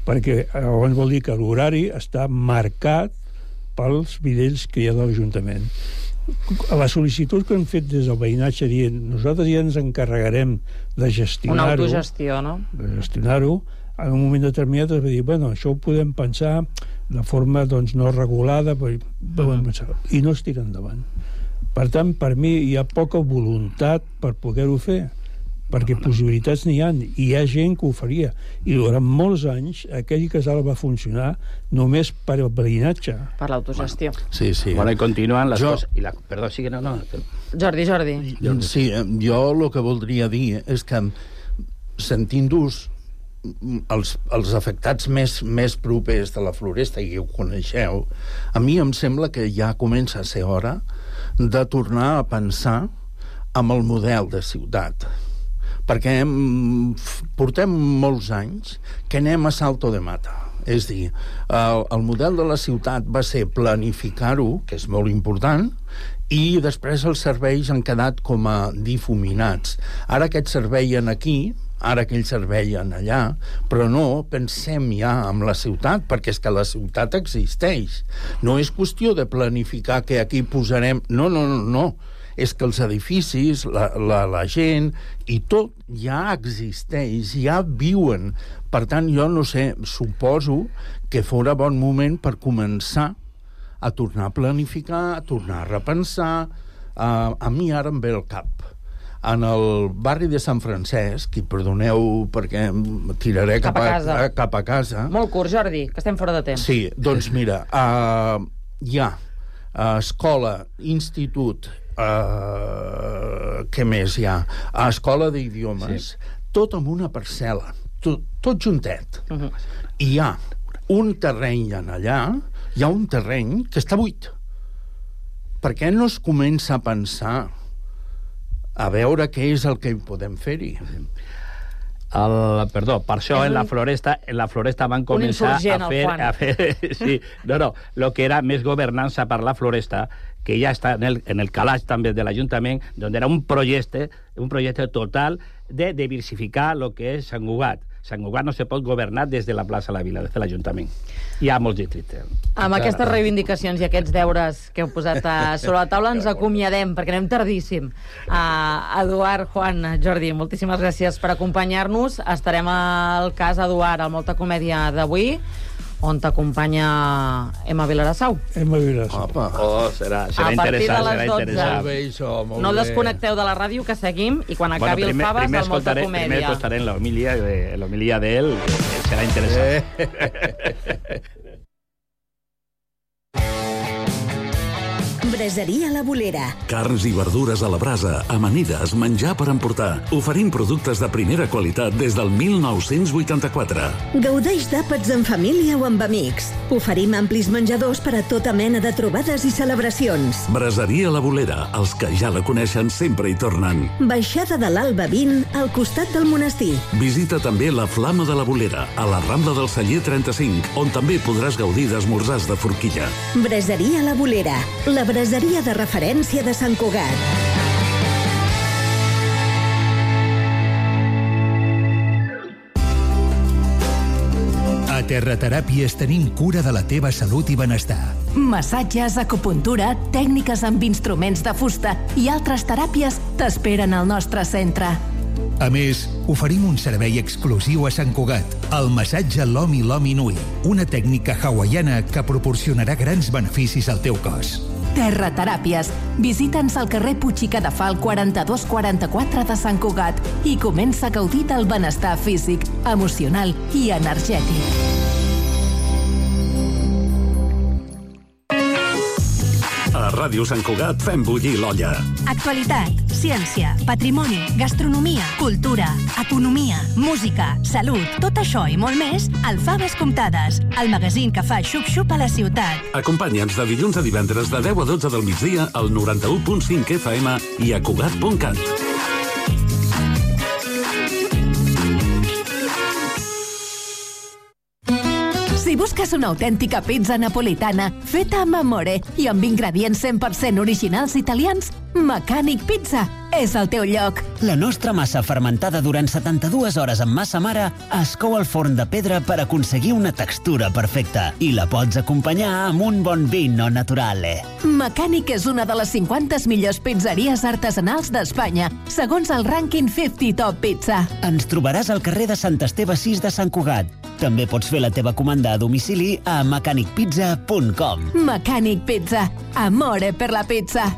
perquè llavors vol dir que l'horari està marcat pels bidells que hi ha de l'Ajuntament. A la sol·licitud que han fet des del veïnatge dient nosaltres ja ens encarregarem de gestionar-ho... Una autogestió, no? De gestionar-ho, en un moment determinat es va dir, bueno, això ho podem pensar de forma doncs, no regulada, però, uh-huh. i no es tira endavant. Per tant, per mi hi ha poca voluntat per poder-ho fer, perquè possibilitats n'hi ha, i hi ha gent que ho faria. I durant molts anys aquell casal va funcionar només per al veïnatge. Per l'autogestió. Bueno, sí, sí. Bueno, i continuen les jo... coses... I la... Perdó, sí que no, no. Jordi, Jordi. Sí, jo el que voldria dir és que sentint-vos els, els afectats més, més propers de la Floresta, i ho coneixeu, a mi em sembla que ja comença a ser hora de tornar a pensar amb el model de ciutat. Perquè hem, portem molts anys que anem a salto de mata. És dir, el, el model de la ciutat va ser planificar-ho, que és molt important, i després els serveis han quedat com a difuminats. Ara aquests serveien aquí, ara aquells serveien allà, però no pensem ja en la ciutat, perquè és que la ciutat existeix. No és qüestió de planificar que aquí posarem... No, no, no, no. És que els edificis, la, la, la gent i tot ja existeix, ja viuen. Per tant, jo no sé, suposo que fora bon moment per començar a tornar a planificar, a tornar a repensar. Uh, a mi ara em ve el cap. En el barri de Sant Francesc, i perdoneu perquè tiraré cap, cap, a, casa. A, cap a casa... Molt curt, Jordi, que estem fora de temps. Sí, doncs mira, uh, hi ha uh, escola, institut... Uh, què més hi ha? A escola d'idiomes, sí. Tot amb una parcel·la, tot, tot juntet. Uh-huh. I hi ha un terreny en allà, hi ha un terreny que està buit. Per què no es comença a pensar a veure què és el que hi podem fer-hi? El, perdó, per això en la floresta en la floresta van començar a fer, a fer sí, no, no, lo que era més governança per la floresta, que ja està en el, en el calaix també de l'Ajuntament, on era un projecte, un projecte total de diversificar el que és Sant Cugat. Sant Cugat no se pot governar des de la plaça de la Vila, des de l'Ajuntament. Hi ha molts districtes. Amb aquestes reivindicacions i aquests deures que heu posat a, sobre la taula ens acomiadem, perquè anem tardíssim. Uh, Eduard, Juan, Jordi, moltíssimes gràcies per acompanyar-nos. Estarem al cas Eduard, al Molta Comèdia d'avui, on t'acompanya Emma Vilarassau. Emma Vilarassau. Opa. Oh, serà, serà interessant, serà interessant. Molt bé, això, molt no bé. Desconnecteu de la ràdio, que seguim, i quan acabi bueno, primer, el Faves, primer al Molta Comèdia. Primer escoltarem l'homilia de, l'homilia d'ell, serà interessant. Eh. Braseria La Bolera. Carns i verdures a la brasa, amanides, menjar per emportar. Oferim productes de primera qualitat des del mil nou-cents vuitanta-quatre. Gaudeix d'àpats en família o amb amics. Oferim amplis menjadors per a tota mena de trobades i celebracions. Braseria La Bolera. Els que ja la coneixen sempre hi tornen. Baixada de l'Alba vint, al costat del monestir. Visita també la Flama de la Bolera, a la Rambla del Celler trenta-cinc, on també podràs gaudir d'esmorzars de forquilla. Braseria La Bolera. La braseria de referència de Sant Cugat. A Terrateràpies tenim cura de la teva salut i benestar. Massatges, acupuntura, tècniques amb instruments de fusta i altres teràpies t'esperen al nostre centre. A més, oferim un servei exclusiu a Sant Cugat, el massatge Lomi Lomi Nui, una tècnica hawaiana que proporcionarà grans beneficis al teu cos. Terrateràpies. Visita'ns al carrer Puig i Cadafal quaranta-dos quaranta-quatre de Sant Cugat i comença a gaudir del benestar físic, emocional i energètic. A Ràdio Sant Cugat fem bullir l'olla. Actualitat, ciència, patrimoni, gastronomia, cultura, economia, música, salut, tot això i molt més al Faves Comptades, el magazín que fa xup-xup a la ciutat. Acompanya'ns de dilluns a divendres de deu a dotze del migdia al noranta-u punt cinc F M i a Cugat punt cat. Si Si busques una autèntica pizza napolitana feta amb amore i amb ingredients cent per cent originals italians, Mecànic Pizza és el teu lloc. La nostra massa fermentada durant setanta-dues hores amb massa mare es cou al forn de pedra per aconseguir una textura perfecta i la pots acompanyar amb un bon vino naturale. Mecànic és una de les cinquanta millors pizzeries artesanals d'Espanya, segons el rànquing cinquanta Top Pizza. Ens trobaràs al carrer de Sant Esteve sis de Sant Cugat. També pots fer la teva comanda a domicili a mecànic pizza punt com. Mecànic Pizza. Amore per la pizza.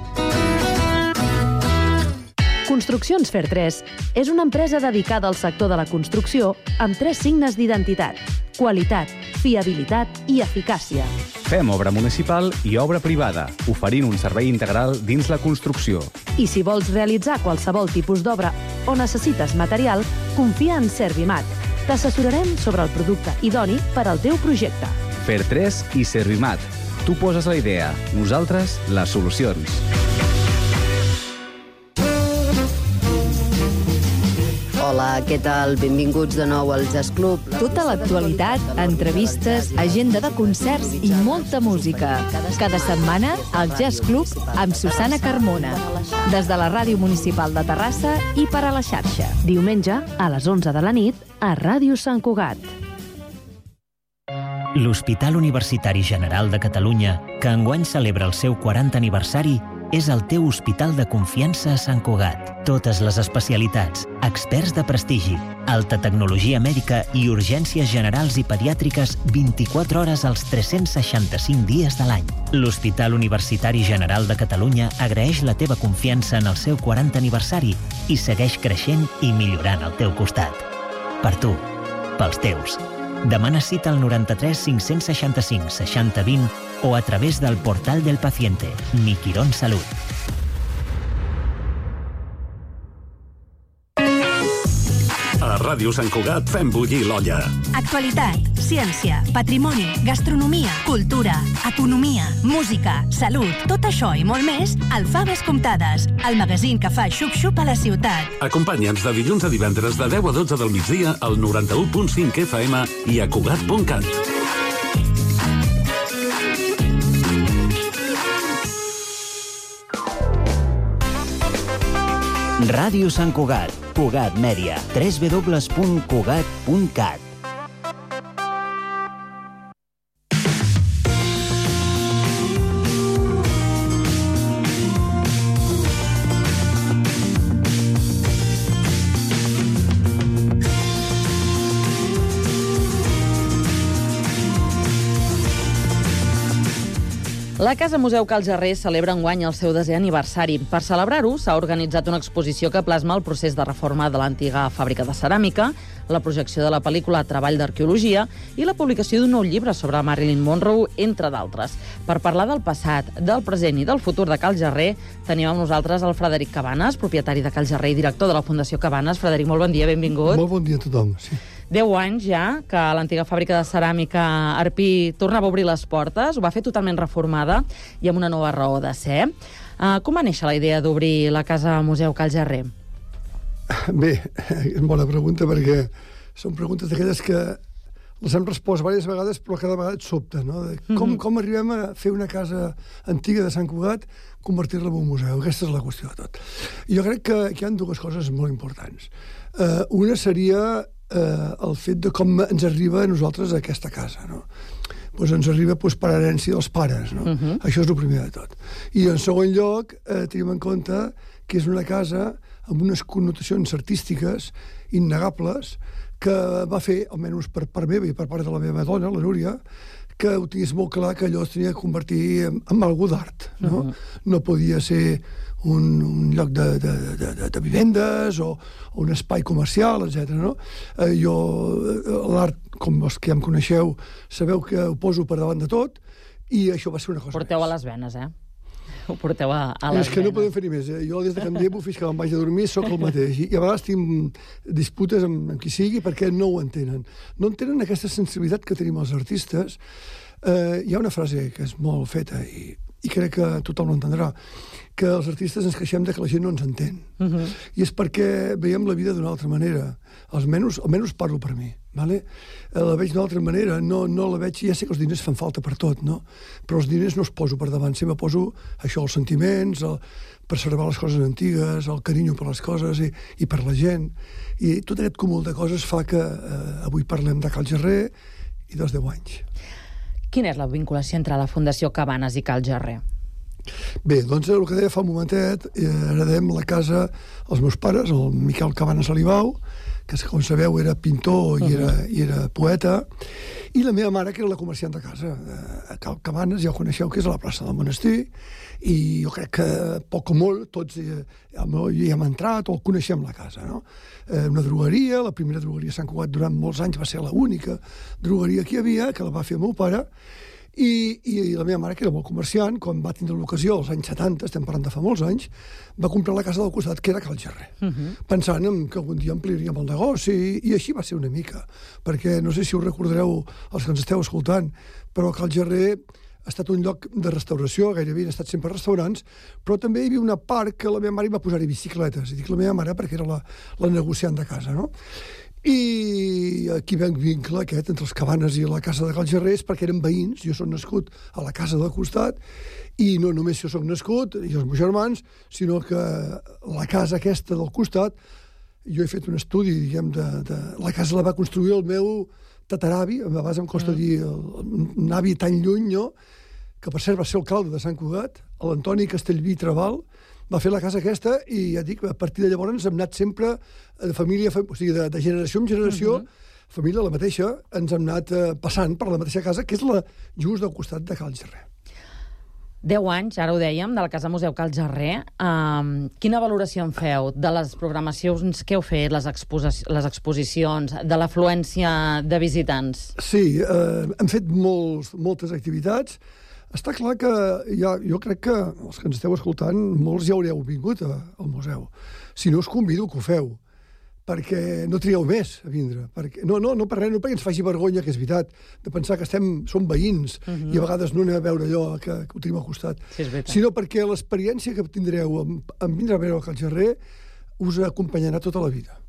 Construccions Fer tres és una empresa dedicada al sector de la construcció amb tres signes d'identitat: qualitat, fiabilitat i eficàcia. Fem obra municipal i obra privada, oferint un servei integral dins la construcció. I si vols realitzar qualsevol tipus d'obra o necessites material, confia en Servimat. T'assessorarem sobre el producte idoni per al teu projecte. Fer tres i Servimat. Tu poses la idea, nosaltres les solucions. Hola, què tal? Benvinguts de nou al Jazz Club. Tota l'actualitat, entrevistes, agenda de concerts i molta música. Cada setmana, al Jazz Club amb Susana Carmona. Des de la Ràdio Municipal de Terrassa i per a la xarxa. Diumenge, a les onze de la nit, a Ràdio Sant Cugat. L'Hospital Universitari General de Catalunya, que enguany celebra el seu quaranta aniversari, és el teu hospital de confiança a Sant Cugat. Totes les especialitats, experts de prestigi, alta tecnologia mèdica i urgències generals i pediàtriques vint-i-quatre hores als tres-cents seixanta-cinc dies de l'any. L'Hospital Universitari General de Catalunya agraeix la teva confiança en el seu quaranta aniversari i segueix creixent i millorant al teu costat. Per tu, pels teus. Demana cita al noranta-tres cinc-cents seixanta-cinc seixanta vint o a través del portal del paciente, Mi Quirón Salut. A Ràdio Sant Cugat fem bullir l'olla. Actualitat, ciència, patrimoni, gastronomia, cultura, economia, música, salut, tot això i molt més al Faves Comptades, el magazín que fa xup-xup a la ciutat. Acompanya'ns de dilluns a divendres de deu a dotze del migdia al noranta-u punt cinc F M i a Cugat punt cat. Ràdio Sant Cugat, Cugat Mèdia, w w w punt cugat punt cat. La Casa Museu Cal Jarrer celebra enguany el seu desè aniversari. Per celebrar-ho, s'ha organitzat una exposició que plasma el procés de reforma de l'antiga fàbrica de ceràmica, la projecció de la pel·lícula Treball d'Arqueologia i la publicació d'un nou llibre sobre Marilyn Monroe, entre d'altres. Per parlar del passat, del present i del futur de Cal Jarrer, tenim amb nosaltres el Frederic Cabanes, propietari de Cal Jarrer i director de la Fundació Cabanes. Frederic, molt bon dia, benvingut. Molt bon dia a tothom, sí. Deu anys ja que l'antiga fàbrica de ceràmica Arpí tornava a obrir les portes, ho va fer totalment reformada i amb una nova raó de ser. Uh, com va néixer la idea d'obrir la Casa Museu Cal Jarrer? Bé, és bona pregunta perquè són preguntes d'aquelles que les hem respost diverses vegades però cada vegada et sobta, no? De com, mm-hmm. com arribem a fer una casa antiga de Sant Cugat, convertir-la en un museu? Aquesta és la qüestió de tot. Jo crec que, que hi ha dues coses molt importants. Uh, una seria eh, el fet de com ens arriba a nosaltres a aquesta casa, no? Pues ens arriba pues, per herència dels pares, no? Uh-huh. Això és el primer de tot. I en segon lloc, eh, tenim en compte que és una casa amb unes connotacions artístiques innegables que va fer, almenys per part meva i per part de la meva dona, la Núria, que ho tingués molt clar que allò es tenia de convertir en, en algú d'art, no? Uh-huh. No podia ser un, un lloc de, de, de, de, de vivendes o, o un espai comercial, etcètera. No? Eh, jo, l'art, com els que ja em coneixeu, sabeu que ho poso per davant de tot i això va ser una cosa Porteu més. a les venes, eh? Ho porteu a, a les És que venes. no podem fer-hi més. Eh? Jo des de que em llevo fins que me'n vaig a dormir sóc el mateix. I a vegades tinc disputes amb, amb qui sigui perquè no ho entenen. No entenen aquesta sensibilitat que tenim els artistes. Eh, hi ha una frase que és molt feta i, i crec que tothom l'entendrà, que els artistes ens queixem de que la gent no ens entén. Uh-huh. I és perquè veiem la vida d'una altra manera. Almenys, almenys parlo per mi. vale? La veig d'una altra manera, no, no la veig, ja sé que els diners fan falta per tot, no? Però els diners no els poso per davant, sempre poso això, els sentiments, el, preservar les coses antigues, el carinyo per les coses i, i per la gent. I tot aquest cúmul de coses fa que eh, avui parlem de Cal Gerrer i dels deu anys. Quina és la vinculació entre la Fundació Cabanes i Cal Gerrer? Bé, doncs el que deia fa un momentet, eh, heredem la casa als meus pares, el Miquel Cabanes Alibau, que com sabeu era pintor i era, i era poeta, i la meva mare, que era la comerciant de casa. A Cal Cabanes, ja ho coneixeu, que és a la plaça del Monestir, i jo crec que poc o molt tots eh, hi hem entrat o coneixem la casa, no? Eh, una drogueria, la primera drogueria a Sant Cugat durant molts anys va ser l'única drogueria que hi havia, que la va fer el meu pare, I, i la meva mare, que era molt comerciant, quan va tindre l'ocasió, als anys setanta, estem parlant de fa molts anys, va comprar la casa del costat, que era Cal Gerrer, uh-huh. pensant en que algun dia ampliaríem el negoci, i, i així va ser una mica, perquè no sé si us recordareu els que ens esteu escoltant, però Cal Gerrer ha estat un lloc de restauració, gairebé han estat sempre restaurants, però també hi havia una part que la meva mare va posar-hi bicicletes, i dic la meva mare perquè era la, la negociant de casa, no? I aquí ve un vincle aquest entre els Cabanes i la casa de Cal Gerrer perquè eren veïns, jo soc nascut a la casa del costat i no només jo soc nascut i els meus germans, sinó que la casa aquesta del costat, jo he fet un estudi, diguem, de, de... la casa la va construir el meu tataravi, a vegades em costa mm. dir el, un avi tan lluny, no? Que per cert va ser alcalde de Sant Cugat, l'Antoni Castellví Trabal, va fer la casa aquesta i ja dic, a partir de llavors hem anat sempre de família, o sigui, de, de generació en generació, uh-huh. família la mateixa, ens hem anat eh, passant per la mateixa casa, que és la just del costat de Cal Gerrer. Deu anys, ara ho dèiem, de la Casa Museu Cal Gerrer. Um, quina valoració en feu de les programacions que heu fet, les, exposi les exposicions, de l'afluència de visitants? Sí, eh, hem fet molts, moltes activitats. Està clar que ja, jo crec que els que ens esteu escoltant, molts ja haureu vingut a, al museu. Si no, us convido que ho feu, perquè no trieu més a vindre. Perquè, no, no, no per res, no perquè ens faci vergonya, que és veritat, de pensar que estem, som veïns, uh-huh. i a vegades no anem a veure allò que, que ho tenim al costat, sí, sinó perquè l'experiència que tindreu en, en vindre a veure el Cal Gerrer us acompanyarà tota la vida.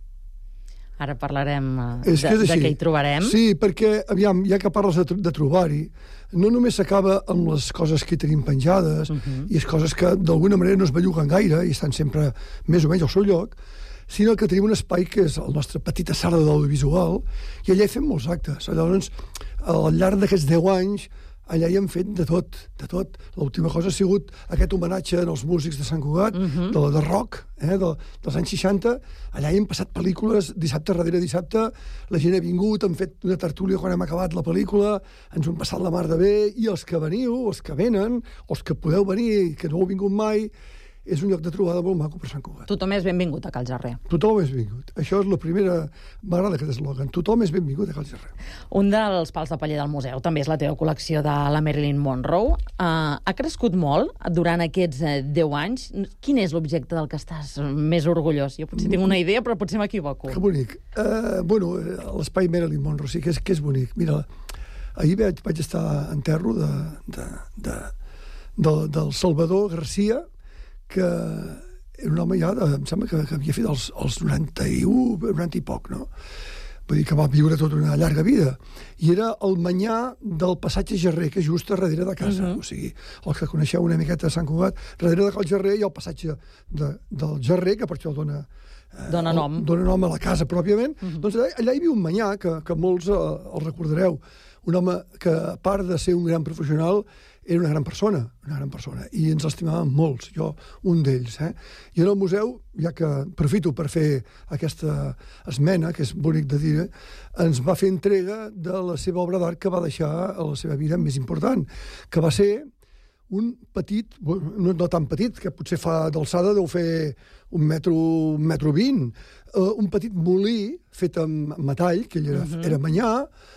Ara parlarem de, de què hi trobarem. Sí, perquè, aviam, ja que parles de, de trobar-hi, no només s'acaba amb les coses que tenim penjades, uh-huh. i les coses que d'alguna manera no es belluguen gaire i estan sempre més o menys al seu lloc, sinó que tenim un espai que és el nostre petita sala de l'audiovisual, i allà hi fem molts actes. Llavors, al llarg d'aquests deu anys, allà hi hem fet de tot, de tot. L'última cosa ha sigut aquest homenatge als músics de Sant Cugat, uh-huh. de la de rock, eh, de, dels anys seixanta. Allà hi hem passat pel·lícules dissabte darrere dissabte, la gent ha vingut, han fet una tertúlia quan hem acabat la pel·lícula, ens ho hem passat la mar de bé, i els que veniu, els que venen, els que podeu venir, que no heu vingut mai, és un lloc de trobada molt maco per Sant Cugat. Tothom és benvingut a Cal Gerrer. Tothom és benvingut. Això és la primera... M'agrada aquest eslògan. Tothom és benvingut a Cal Gerrer. Un dels pals de paller del museu també és la teva col·lecció de la Marilyn Monroe. Uh, ha crescut molt durant aquests uh, deu anys. Quin és l'objecte del que estàs més orgullós? Jo potser tinc una idea, però potser m'equivoco. Que bonic. Uh, bueno, l'espai Marilyn Monroe sí que és, que és bonic. Mira, ahir vaig, vaig estar en terro de, de, de, de, del Salvador Garcia, que era un home ja, de, em sembla que, que havia fet els, els noranta-u, noranta i poc, no? Vull dir que va viure tota una llarga vida. I era el manyà del passatge Gerrer, que és just a darrere de casa. Uh-huh. O sigui, els que coneixeu una miqueta de Sant Cugat, darrere de Cal Gerrer hi ha el passatge de, del Gerrer, que per això dona... Eh, dona nom. El, dona nom a la casa, pròpiament. Uh-huh. Doncs allà, allà hi havia un manyà, que, que molts eh, el recordareu. Un home que, a part de ser un gran professional, era una gran persona, una gran persona, i ens l'estimàvem molts, jo un d'ells. Eh? I en el museu, ja que aprofito per fer aquesta esmena, que és bonic de dir, ens va fer entrega de la seva obra d'art que va deixar a la seva vida més important, que va ser un petit, no, no tan petit, que potser fa d'alçada deu fer un metro, un metro vint, uh, un petit molí fet amb metall, que ell era, uh-huh. era manyà,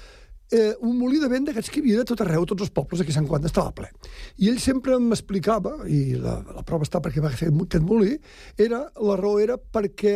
Eh, un molí de vent d'aquests que hi havia de tot arreu, tots els pobles, aquí a Sant Cugat estava ple. I ell sempre m'explicava, i la, la prova està perquè va fer aquest molí, era, la raó era perquè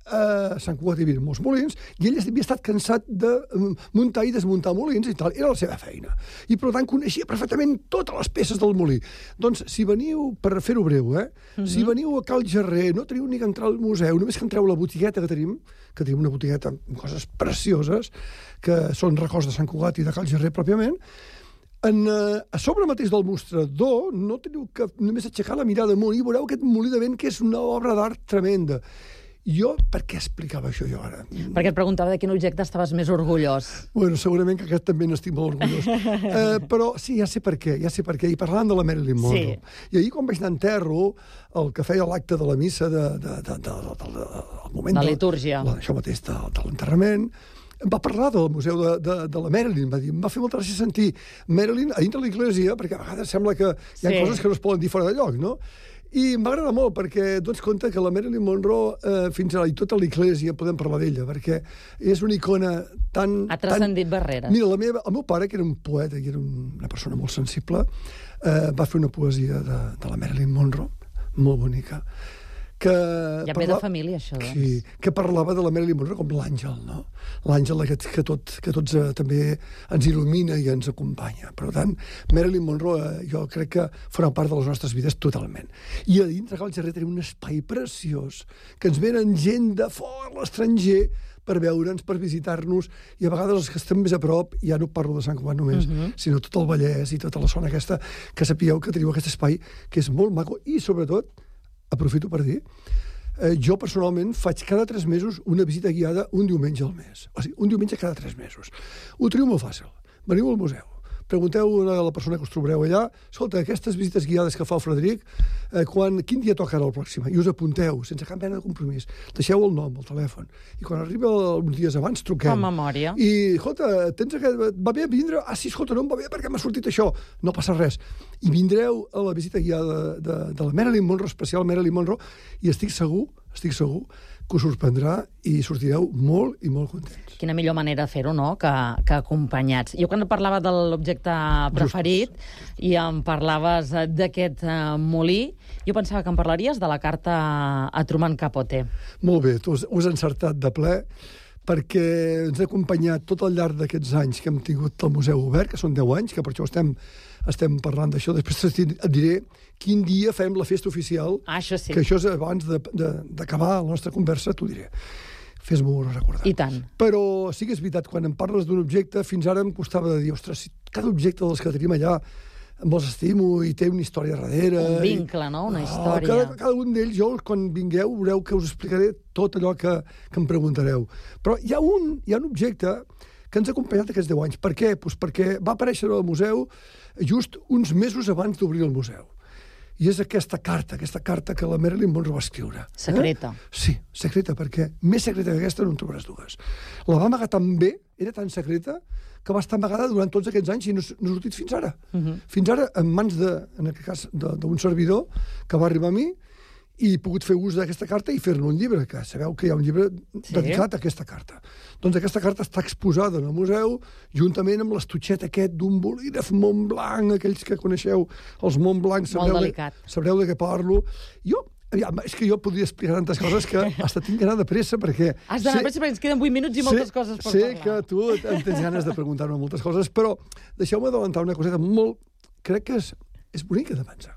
a Sant Cugat hi havia molts molins, i ell havia estat cansat de muntar i desmuntar molins i tal. Era la seva feina. I, per tant, coneixia perfectament totes les peces del molí. Doncs, si veniu, per fer-ho breu, eh? Uh-huh. Si veniu a Cal Gerrer, no teniu ni que entrar al museu, només que entreu a la botigueta que tenim, que tenim una botigueta amb coses precioses, que són records de Sant Cugat i de Cal Gerrer, pròpiament, En, uh, a sobre mateix del mostrador no teniu que només aixecar la mirada amunt i veureu aquest molí de vent que és una obra d'art tremenda. Jo, per què explicava això jo ara? Perquè et preguntava de quin objecte estaves més orgullós. Bueno, segurament que aquest també n'estic molt orgullós. uh, però sí, ja sé per què, ja sé per què. I parlant de la Marilyn Monroe. Sí. I ahir, quan vaig anar a enterro, el que feia l'acte de la missa de, de, de, de, de, de, de, de, moment la litúrgia. De, això mateix, de, de l'enterrament, em va parlar del museu de, de, de la Marilyn, va dir, em va fer molta gràcia sentir Marilyn a dintre de l'església, perquè a vegades sembla que hi ha sí. coses que no es poden dir fora de lloc, no? I em va agradar molt, perquè dones compte que la Marilyn Monroe, eh, fins a i tota l'església, podem parlar d'ella, perquè és una icona tan... Ha transcendit barreres. Mira, la meva, el meu pare, que era un poeta, que era una persona molt sensible, eh, va fer una poesia de, de la Marilyn Monroe, molt bonica, que ja ve de família, això, doncs. Sí, que parlava de la Marilyn Monroe com l'àngel, no? L'àngel que, que, tot, que tots eh, també ens il·lumina i ens acompanya. Per tant, Marilyn Monroe eh, jo crec que farà part de les nostres vides totalment. I a dintre Cal Gerrer tenim un espai preciós, que ens venen gent de fora, l'estranger, per veure'ns, per visitar-nos, i a vegades els que estem més a prop, ja no parlo de Sant Cugat només, uh-huh. sinó tot el Vallès i tota la zona aquesta, que sapigueu que teniu aquest espai, que és molt maco, i sobretot, aprofito per dir, eh, jo personalment faig cada tres mesos una visita guiada un diumenge al mes. O sigui, un diumenge cada tres mesos. Ho teniu molt fàcil. Veniu al museu. Pregunteu a la persona que us trobareu allà, escolta, aquestes visites guiades que fa el Frederic, eh, quan, quin dia toca ara el pròxim? I us apunteu, sense cap mena de compromís. Deixeu el nom, el telèfon. I quan arriba uns dies abans, truquem. Com memòria. I, escolta, tens aquest... va bé vindre? Ah, sí, escolta, no em va bé perquè m'ha sortit això. No passa res. I vindreu a la visita guiada de, de, de la Marilyn Monroe, especial Marilyn Monroe, i estic segur, estic segur, que us sorprendrà i sortireu molt i molt contents. Quina millor manera de fer-ho, no?, que, que acompanyats. Jo quan parlava de l'objecte preferit Just. i em parlaves d'aquest uh, molí, jo pensava que em parlaries de la carta a Truman Capote. Molt bé, tu us, us has encertat de ple, perquè ens ha acompanyat tot al llarg d'aquests anys que hem tingut el museu obert, que són deu anys, que per això estem, estem parlant d'això. Després et diré quin dia fem la festa oficial, ah, això sí. que això és abans d'acabar la nostra conversa, t'ho diré. Fes-m'ho recordar. I tant. Però sí que és veritat, quan em parles d'un objecte, fins ara em costava de dir, ostres, si cada objecte dels que tenim allà me'ls estimo i té una història darrere. Un vincle, no? Una història. Oh, cada, cada un d'ells, jo, quan vingueu, veureu que us explicaré tot allò que, que em preguntareu. Però hi ha un, hi ha un objecte que ens ha acompanyat aquests deu anys. Per què? Pues perquè va aparèixer al museu just uns mesos abans d'obrir el museu. I és aquesta carta, aquesta carta que la Marilyn Monroe va escriure. Secreta. Eh? Sí, secreta, perquè més secreta que aquesta no en trobaràs dues. La va amagar tan bé, era tan secreta, que va estar amagada durant tots aquests anys i no, no ha sortit fins ara. Uh-huh. Fins ara, en mans, de, en aquest cas, d'un servidor que va arribar a mi, i he pogut fer ús d'aquesta carta i fer-ne un llibre, que sabeu que hi ha un llibre sí. dedicat a aquesta carta. Doncs aquesta carta està exposada en el museu, juntament amb l'estutxet aquest d'un bolígraf Montblanc, aquells que coneixeu els Montblanc, sabreu, de, sabreu de què parlo. Jo, aviam, és que jo podria explicar tantes coses que hasta tinc d'anar de pressa, perquè... Has d'anar de pressa perquè ens queden vuit minuts i moltes sé, coses per sé parlar. Sé que tu tens ganes de preguntar-me moltes coses, però deixeu-me adelantar una coseta molt... Crec que és, és bonica de pensar.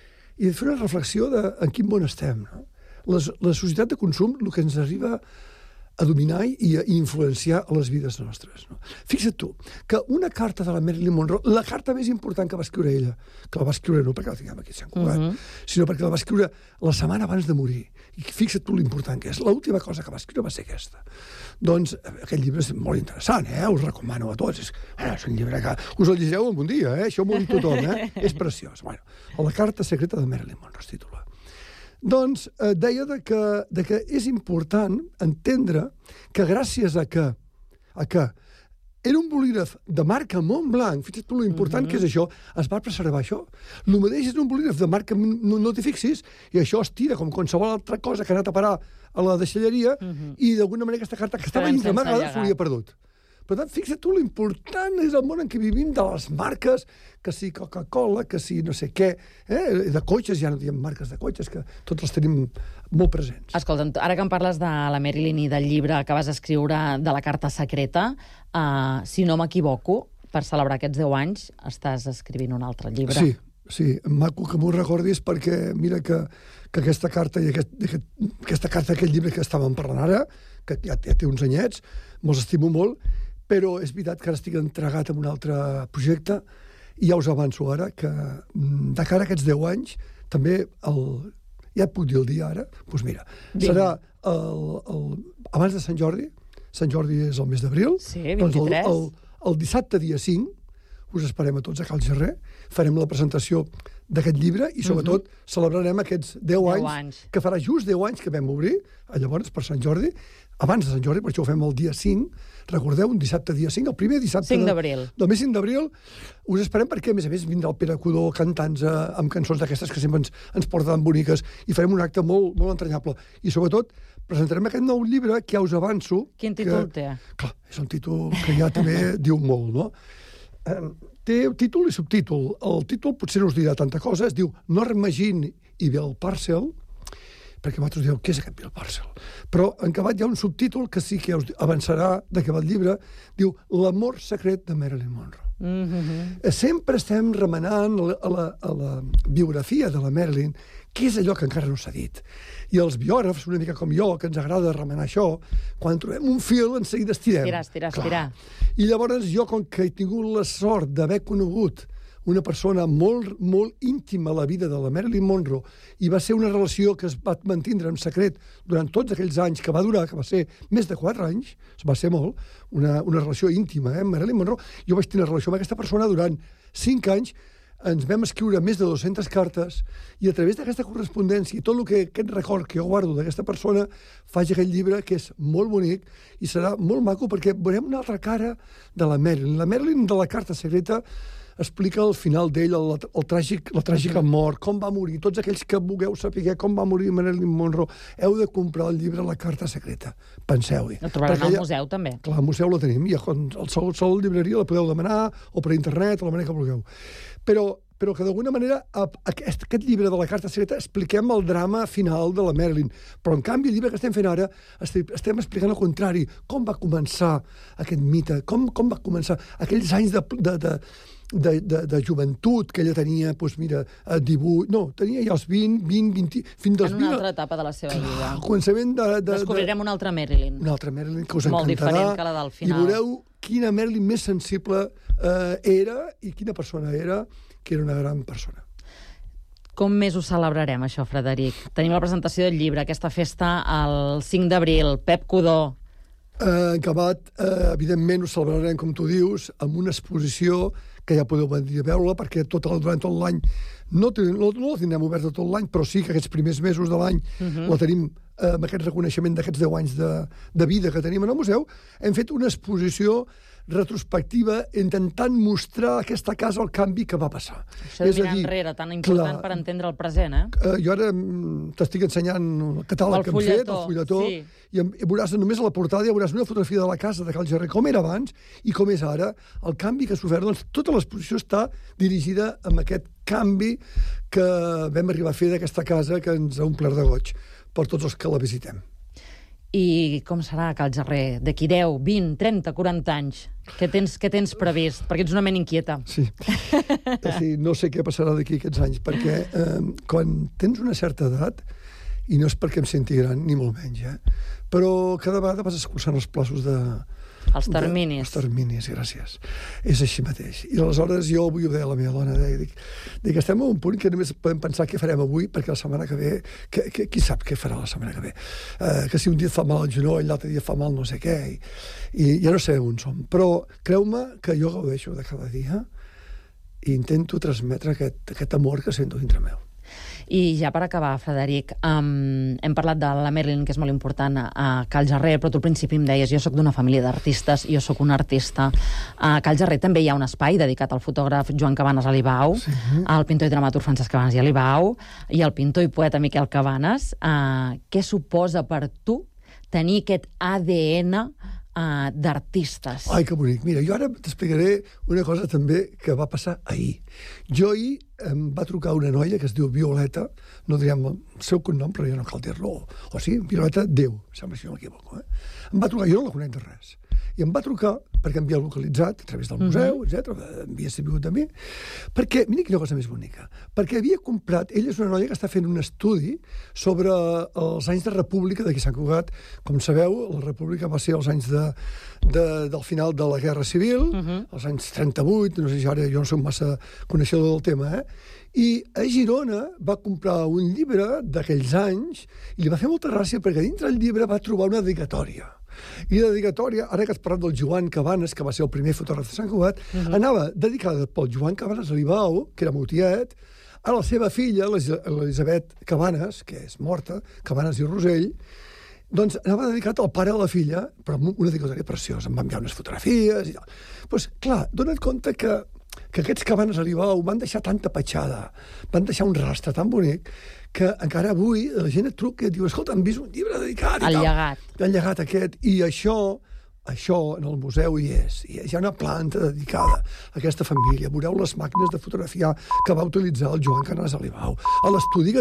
I de fer una reflexió de en quin món estem. No? Les, la societat de consum, el que ens arriba a dominar i a influenciar a les vides nostres. No? Fixa't tu, que una carta de la Marilyn Monroe, la carta més important que va escriure ella, que la va escriure no perquè la tinguem aquí a Sant Cugat, uh-huh. sinó perquè la va escriure la setmana abans de morir. I fixa't tu l'important que és. L'última cosa que va escriure va ser aquesta. Doncs aquest llibre és molt interessant, eh? Us recomano a tots. És, bueno, és un llibre que us el llegireu en un dia, eh? Això ho vol tothom, eh? És preciós. Bueno, la carta secreta de Marilyn Monroe es titula. Doncs eh, deia de que, de que és important entendre que gràcies a que, a que era un bolígraf de marca Montblanc, fixa't tu l'important mm-hmm. que és això, es va preservar això. El mateix és un bolígraf de marca, no, no t'hi fixis, i això es tira com qualsevol altra cosa que ha anat a parar a la deixalleria, mm-hmm. i d'alguna manera aquesta carta que estava dintre amagada s'hauria perdut. Per tant, fixa't tu, l'important és el món en què vivim, de les marques, que si Coca-Cola, que si no sé què, eh? de cotxes, ja no diem marques de cotxes, que tots els tenim molt presents. Escolta'm, ara que em parles de la Marilyn i del llibre que vas escriure de la carta secreta, uh, si no m'equivoco, per celebrar aquests deu anys, estàs escrivint un altre llibre. Sí, sí, maco que m'ho recordis, perquè mira que, que aquesta carta i aquest, aquest, aquesta carta, aquest llibre que estàvem parlant ara, que ja, ja té uns anyets, me'ls estimo molt, però és veritat que ara estic entregat en un altre projecte i ja us avanço ara que de cara a aquests deu anys, també el, ja et puc dir el dia ara, doncs mira, Vinga. serà el, el, abans de Sant Jordi, Sant Jordi és el mes d'abril, sí, vint-i-tres. Doncs el, el, el dissabte dia cinc, us esperem a tots a Cal Gerrer, farem la presentació d'aquest llibre i, sobretot, uh-huh. celebrarem aquests deu anys, anys, que farà just deu anys que vam obrir, llavors, per Sant Jordi, abans de Sant Jordi, per això ho fem el dia cinc, recordeu, un dissabte dia cinc, el primer dissabte cinc d'abril. De, del mes cinc d'abril, us esperem perquè, a més a més, vindrà el Pere Codó cantant-nos amb cançons d'aquestes que sempre ens, ens porten tan boniques i farem un acte molt, molt entranyable. I, sobretot, presentarem aquest nou llibre que ja us avanço... Quin títol que, té? Clar, és un títol que ja també diu molt, no? Eh, té títol i subtítol. El títol potser no us dirà tanta cosa, es diu Norm Magin i Bill Parcell, perquè vosaltres dieu, què és aquest Bill Parcell? Però en acabat hi ha un subtítol que sí que us avançarà d'acabat llibre, diu L'amor secret de Marilyn Monroe. Mm-hmm. Sempre estem remenant a la, a, la, a la biografia de la Marilyn, què és allò que encara no s'ha dit. I els biògrafs, una mica com jo, que ens agrada remenar això, quan trobem un fil, en seguida estirem. Estirar, estirar, estirar. I llavors jo, com que he tingut la sort d'haver conegut una persona molt, molt íntima a la vida de la Marilyn Monroe, i va ser una relació que es va mantindre en secret durant tots aquells anys que va durar, que va ser més de quatre anys, va ser molt, una, una relació íntima, eh, amb Marilyn Monroe. Jo vaig tenir una relació amb aquesta persona durant cinc anys, ens vam escriure més de dues-centes cartes, i a través d'aquesta correspondència i tot el que, aquest record que jo guardo d'aquesta persona, faig aquest llibre que és molt bonic i serà molt maco perquè veurem una altra cara de la Marilyn. La Marilyn de la carta secreta explica el final d'ell, el, el tràgic, la tràgica mort, com va morir. Tots aquells que vulgueu saber com va morir Marilyn Monroe, heu de comprar el llibre La carta secreta. Penseu-hi. El trobaran al museu, també. Clar, al museu la tenim. I al sol, sol llibreria la podeu demanar, o per internet, o la manera que vulgueu. Però, però que d'alguna manera aquest, aquest llibre de La carta secreta expliquem el drama final de la Marilyn. Però, en canvi, el llibre que estem fent ara estem, estem explicant el contrari. Com va començar aquest mite? Com, com va començar aquells anys de... de, de De, de, de joventut que ella tenia, doncs mira, divuit... No, tenia ja els vint, vint, vint... Fins dels en una altra etapa de la seva clar, vida. Al començament de, de... Descobrirem de... una altra Marilyn. Una altra Marilyn que us molt encantarà. Molt diferent que la del final. I veureu quina Marilyn més sensible eh, era i quina persona era, que era una gran persona. Com més ho celebrarem, això, Frederic? Tenim la presentació del llibre, aquesta festa el cinc d'abril. Pep Codó. Eh, acabat, eh, evidentment ho celebrarem, com tu dius, amb una exposició que ja podeu venir a veure-la, perquè tot, durant tot l'any no, no, no la tindrem oberta tot l'any, però sí que aquests primers mesos de l'any uh-huh. la tenim eh, amb aquest reconeixement d'aquests deu anys de, de vida que tenim en el museu. Hem fet una exposició retrospectiva intentant mostrar a aquesta casa el canvi que va passar. Això de mirar enrere, tan important clar, per entendre el present, eh? eh jo ara t'estic ensenyant el catàleg el que hem fet, el fulletó, sí. i, i veuràs només a la portada, ja veuràs una fotografia de la casa de Cal Gerrer, com era abans i com és ara, el canvi que s'ha ofert. Doncs tota l'exposició està dirigida amb aquest canvi que vam arribar a fer d'aquesta casa que ens ha omplert de goig per tots els que la visitem. I com serà Cal Gerrer d'aquí deu, vint, trenta, quaranta anys? Què tens, què tens previst? Perquè ets una ment inquieta. Sí. sí no sé què passarà d'aquí aquests anys, perquè eh, quan tens una certa edat, i no és perquè em senti gran, ni molt menys, eh, però cada vegada vas escurçant els plaços de... Els terminis. De, els terminis, gràcies. És així mateix. I aleshores jo avui ho deia a la meva dona, deia, dic, dic, estem a un punt que només podem pensar què farem avui, perquè la setmana que ve, que, que, qui sap què farà la setmana que ve? Uh, que si un dia et fa mal el genoll, l'altre dia fa mal no sé què, i, i ja no sé on som. Però creu-me que jo gaudeixo de cada dia i intento transmetre aquest, aquest amor que sento dintre meu. I ja per acabar, Frederic, um, hem parlat de la Marilyn, que és molt important a Cal Gerrer, però tu al principi em deies, jo sóc d'una família d'artistes, jo sóc un artista. A Cal Gerrer també hi ha un espai dedicat al fotògraf Joan Cabanes Alibau, sí. al pintor i dramaturg Francesc Cabanes i Alibau, i al pintor i poeta Miquel Cabanes. Uh, què suposa per tu tenir aquest A D N uh, d'artistes. Ai, que bonic. Mira, jo ara t'explicaré una cosa també que va passar ahir. Jo ahir em va trucar una noia que es diu Violeta, no direm el seu cognom, però ja no cal dir-lo. O sigui, Violeta Déu, sembla si no m'equivoco. Eh? Em va trucar, jo no la conec de res. I em va trucar perquè em havia localitzat a través del museu, mm-hmm. etcètera, em havia sabut de mi, perquè, mira quina cosa més bonica, perquè havia comprat, ella és una noia que està fent un estudi sobre els anys de república d'aquí Sant Cugat. Com sabeu, la república va ser els anys de, de, del final de la Guerra Civil, mm-hmm. els anys trenta-vuit, no sé si ara jo no soc massa coneixedor del tema, eh? I a Girona va comprar un llibre d'aquells anys i li va fer molta gràcia perquè dintre el llibre va trobar una dedicatòria. I la dedicatòria, ara que has parlat del Joan Cabanes, que va ser el primer fotògraf de Sant Cugat, uh-huh. anava dedicada pel Joan Cabanes Alibau, que era meu tiet, a la seva filla, l'Elisabet Cabanes, que és morta, Cabanes i Rosell, doncs anava dedicat al pare de la filla, però amb una dedicatòria preciosa, em va enviar unes fotografies i tal. Doncs, clar, dona't compte que que aquests Cabanes Alibau van deixar tanta petjada, van deixar un rastre tan bonic, que encara avui la gent et truca i et diu, escolta, hem vist un llibre dedicat i el tal. llegat. El llegat aquest. I això, això en el museu hi és. Hi ha una planta dedicada a aquesta família. Veureu les màquines de fotografiar que va utilitzar el Joan Cabanes Alibau. A l'estudi